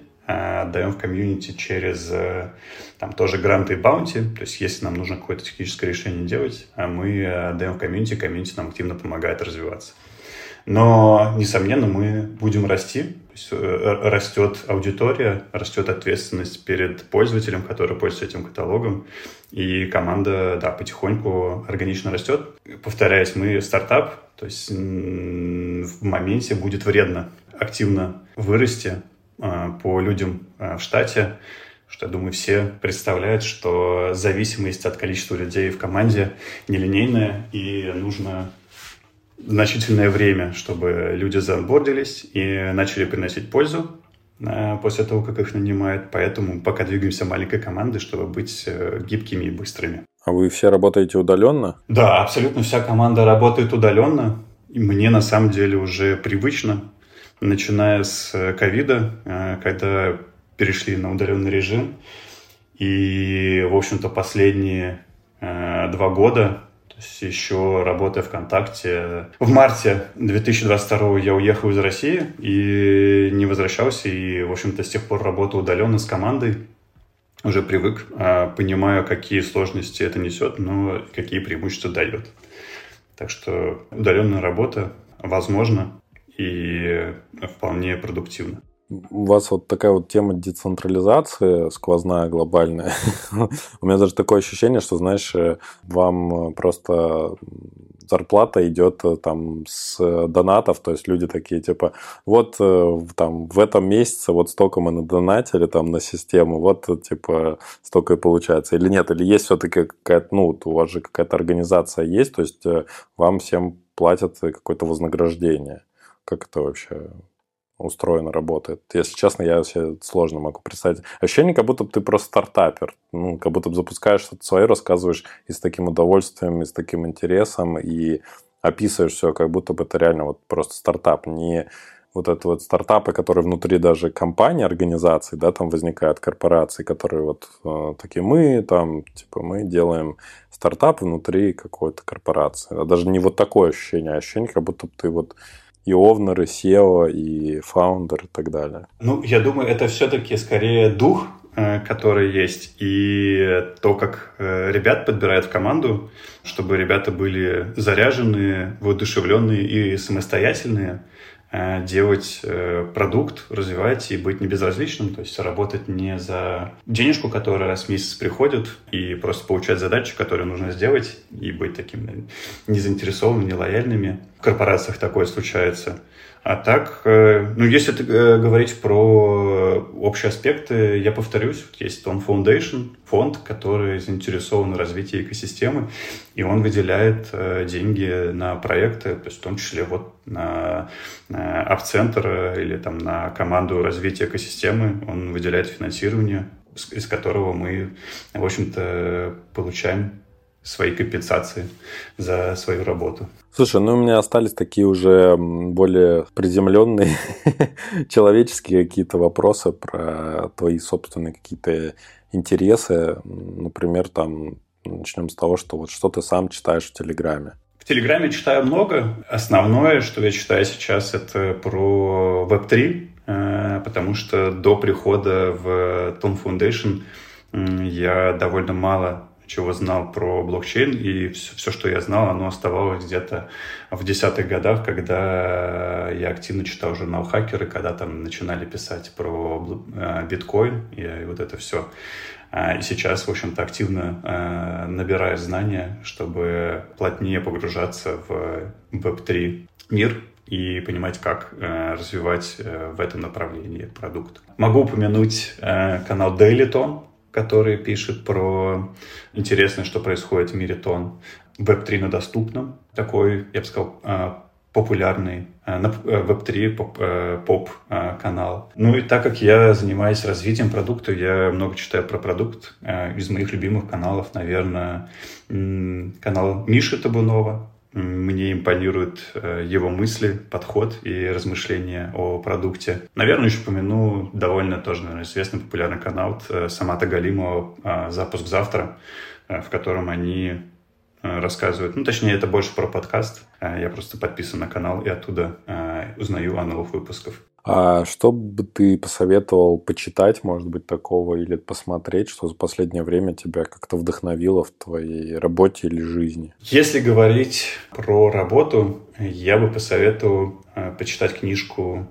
S2: через там тоже гранты и баунти. То есть, если нам нужно какое-то техническое решение делать, мы отдаем в комьюнити нам активно помогает развиваться. Но, несомненно, мы будем расти. То есть, растет аудитория, растет ответственность перед пользователем, который пользуется этим каталогом. И команда, да, потихоньку органично растет. Повторяюсь, мы стартап, то есть в моменте будет вредно активно вырасти по людям в штате, что, я думаю, все представляют, что зависимость от количества людей в команде нелинейная, и нужно значительное время, чтобы люди заонбордились и начали приносить пользу после того, как их нанимают. Поэтому пока двигаемся маленькой командой, чтобы быть гибкими и быстрыми.
S1: А вы все работаете удаленно?
S2: Да, абсолютно вся команда работает удаленно. И мне на самом деле уже привычно, начиная с ковида, когда перешли на удаленный режим. И, в общем-то, последние 2 года, то есть еще работая ВКонтакте, в марте 2022 я уехал из России и не возвращался. И, в общем-то, с тех пор работаю удаленно с командой. Уже привык, понимаю, какие сложности это несет, но какие преимущества дает. Так что удаленная работа возможна и вполне продуктивна.
S1: У вас вот такая вот тема децентрализации сквозная, глобальная. У меня даже такое ощущение, что, знаешь, вам просто зарплата идет там с донатов, то есть люди такие типа, вот там в этом месяце вот столько мы надонатили там на систему, вот типа столько и получается. Или нет, или есть все-таки какая-то, ну, у вас же какая-то организация есть, то есть вам всем платят какое-то вознаграждение. Как это вообще устроено, работает? Если честно, я себе сложно могу представить. Ощущение, как будто бы ты просто стартапер. Ну, как будто бы запускаешь что-то свое, рассказываешь и с таким удовольствием, и с таким интересом, и описываешь все, как будто бы это реально вот просто стартап. Не вот это вот стартапы, которые внутри даже компании, организаций, да, там возникают корпорации, которые вот такие, мы там, типа, мы делаем стартап внутри какой-то корпорации. А даже не вот такое ощущение, а ощущение, как будто бы ты вот и овнер, и SEO, и фаундер, и так далее.
S2: Ну, я думаю, это все-таки скорее дух, который есть, и то, как ребят подбирают в команду, чтобы ребята были заряженные, воодушевленные и самостоятельные, делать продукт, развивать и быть не безразличным, то есть работать не за денежку, которая раз в месяц приходит, и просто получать задачи, которые нужно сделать, и быть таким незаинтересованными, нелояльными. В корпорациях такое случается. А так, ну, если говорить про общие аспекты, я повторюсь, есть Ton Foundation, фонд, который заинтересован в развитии экосистемы, и он выделяет деньги на проекты, то есть в том числе вот на App-центр или там на команду развития экосистемы, он выделяет финансирование, из которого мы, в общем-то, получаем свои компенсации за свою работу.
S1: Слушай, ну у меня остались такие уже более приземленные человеческие какие-то вопросы про твои собственные какие-то интересы. Например, там начнем с того, что вот что ты сам читаешь в Телеграме.
S2: В Телеграме читаю много. Основное, что я читаю сейчас, это про Web3, потому что до прихода в Ton Foundation я довольно мало чего знал про блокчейн, и все, что я знал, оно оставалось где-то в 10-х годах, когда я активно читал журнал «Хакеры», когда там начинали писать про биткоин и вот это все. И сейчас, в общем-то, активно набираю знания, чтобы плотнее погружаться в Web3 мир и понимать, как развивать в этом направлении продукт. Могу упомянуть канал Daily Ton, который пишет про интересное, что происходит в мире Ton. Web3 на доступном. Такой, я бы сказал, популярный Web3 поп-канал. Ну и так как я занимаюсь развитием продукта, я много читаю про продукт. Из моих любимых каналов, наверное, канал Миши Табунова. Мне импонируют его мысли, подход и размышления о продукте. Наверное, еще упомяну довольно тоже, наверное, известный популярный канал Самата Галимова «Запуск завтра», в котором они рассказывают, ну, точнее, это больше про подкаст. Я просто подписан на канал и оттуда узнаю о новых выпусках.
S1: А что бы ты посоветовал почитать, может быть, такого, или посмотреть, что за последнее время тебя как-то вдохновило в твоей работе или жизни?
S2: Если говорить про работу, я бы посоветовал почитать книжку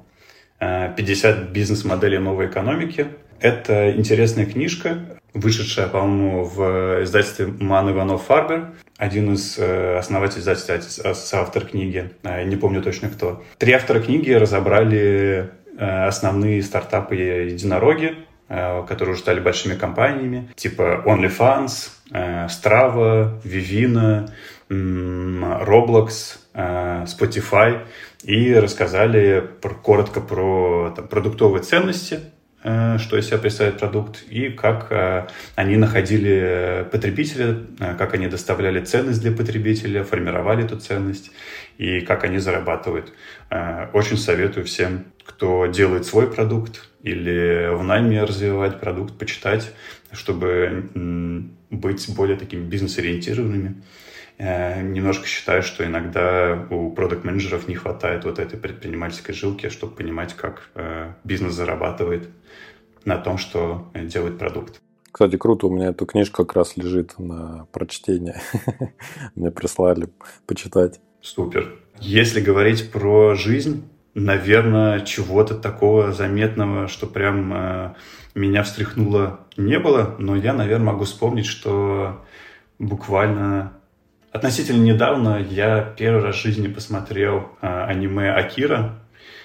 S2: «50 бизнес-моделей новой экономики». Это интересная книжка, вышедшая, по-моему, в издательстве Ман Иванов Фарбер. Один из основателей издательства, соавтор книги, не помню точно кто. 3 автора книги разобрали основные стартапы-единороги, которые уже стали большими компаниями, типа OnlyFans, Strava, Vivino, Roblox, Spotify, и рассказали коротко про продуктовые ценности, что из себя представляет продукт, и как они находили потребителя, как они доставляли ценность для потребителя, формировали эту ценность, и как они зарабатывают. Очень советую всем, кто делает свой продукт или в найме развивать продукт, почитать, чтобы быть более такими бизнес-ориентированными. Немножко считаю, что иногда у продакт-менеджеров не хватает вот этой предпринимательской жилки, чтобы понимать, как бизнес зарабатывает на том, что делает продукт.
S1: Кстати, круто, у меня эта книжка как раз лежит на прочтение. Мне прислали почитать.
S2: Супер. Если говорить про жизнь, наверное, чего-то такого заметного, что прям меня встряхнуло, не было, но я, наверное, могу вспомнить, что буквально относительно недавно я первый раз в жизни посмотрел аниме «Акира»,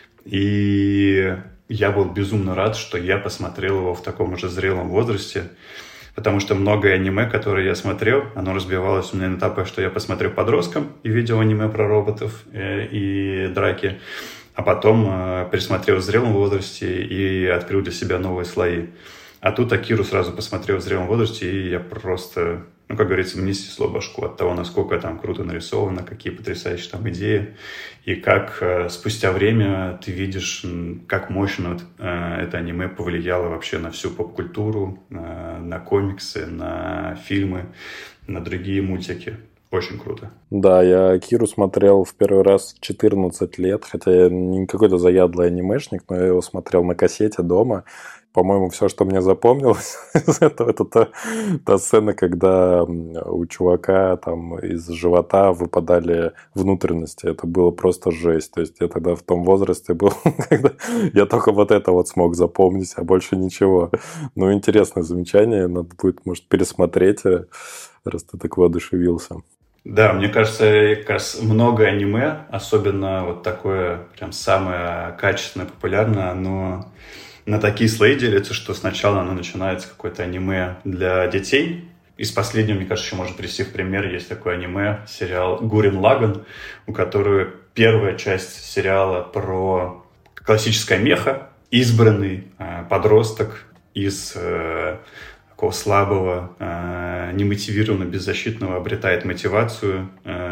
S2: и я был безумно рад, что я посмотрел его в таком уже зрелом возрасте, потому что многое аниме, которое я смотрел, оно разбивалось у меня на этапах, что я посмотрел подростком и видел аниме про роботов и драки, а потом пересмотрел в зрелом возрасте и открыл для себя новые слои. А тут Акиру сразу посмотрел в зрелом возрасте, и я просто, ну, как говорится, мне снесло башку от того, насколько там круто нарисовано, какие потрясающие там идеи, и как спустя время ты видишь, как мощно это аниме повлияло вообще на всю поп-культуру, на комиксы, на фильмы, на другие мультики. Очень круто.
S1: Да, я Акиру смотрел в первый раз в 14 лет, хотя я не какой-то заядлый анимешник, но я его смотрел на кассете дома. По-моему, все, что мне запомнилось из этого, это та сцена, когда у чувака там из живота выпадали внутренности. Это было просто жесть. То есть я тогда в том возрасте был, когда я только вот это вот смог запомнить, а больше ничего. Ну, интересное замечание. Надо будет, может, пересмотреть, раз ты так воодушевился.
S2: Да, мне кажется, много аниме, особенно вот такое прям самое качественное, популярное, оно на такие слои делится, что сначала оно начинается какое-то аниме для детей. Из последнего, мне кажется, еще можно привести в пример. Есть такое аниме, сериал «Гуррен Лаганн», у которого первая часть сериала про классическое меха. Избранный подросток из такого слабого, немотивированного, беззащитного обретает мотивацию,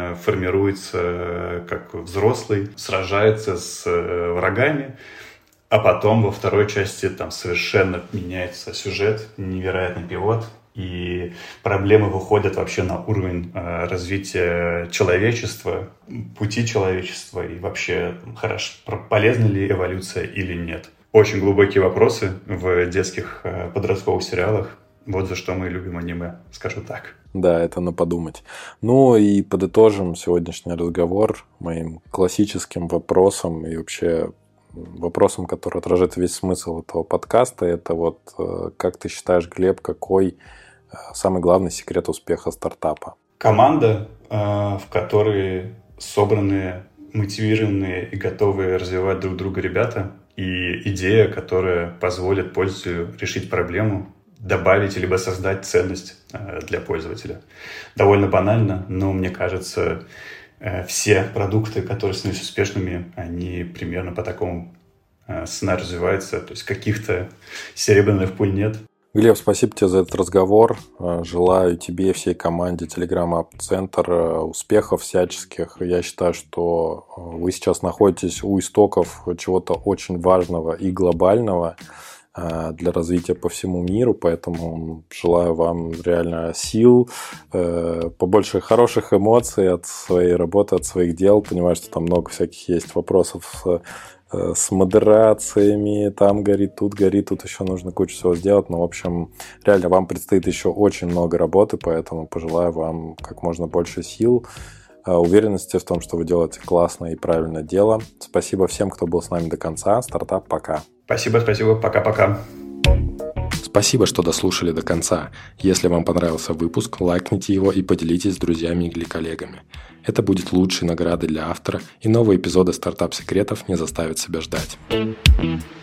S2: формируется как взрослый, сражается с врагами. А потом во второй части там совершенно меняется сюжет, невероятный пивот. И проблемы выходят вообще на уровень развития человечества, пути человечества и вообще полезна ли эволюция или нет. Очень глубокие вопросы в детских подростковых сериалах. Вот за что мы любим аниме, скажу так.
S1: Да, это на подумать. Ну и подытожим сегодняшний разговор моим классическим вопросом и вообще вопросом, который отражает весь смысл этого подкаста. Это вот как ты считаешь, Глеб, какой самый главный секрет успеха стартапа?
S2: Команда, в которой собраны, мотивированные и готовые развивать друг друга ребята, и идея, которая позволит пользователю решить проблему, добавить либо создать ценность для пользователя. Довольно банально, но мне кажется, все продукты, которые становятся успешными, они примерно по такому сценарию развиваются. То есть каких-то серебряных пуль нет.
S1: Глеб, спасибо тебе за этот разговор. Желаю тебе и всей команде Telegram App Center успехов всяческих. Я считаю, что вы сейчас находитесь у истоков чего-то очень важного и глобального для развития по всему миру, поэтому желаю вам реально сил, побольше хороших эмоций от своей работы, от своих дел. Понимаю, что там много всяких есть вопросов с модерациями, там горит, тут еще нужно кучу всего сделать, но, в общем, реально вам предстоит еще очень много работы, поэтому пожелаю вам как можно больше сил, уверенности в том, что вы делаете классное и правильное дело. Спасибо всем, кто был с нами до конца. Стартап, пока.
S2: Спасибо, пока-пока.
S1: Спасибо, что дослушали до конца. Если вам понравился выпуск, лайкните его и поделитесь с друзьями или коллегами. Это будет лучшей наградой для автора, и новые эпизоды стартап-секретов не заставят себя ждать.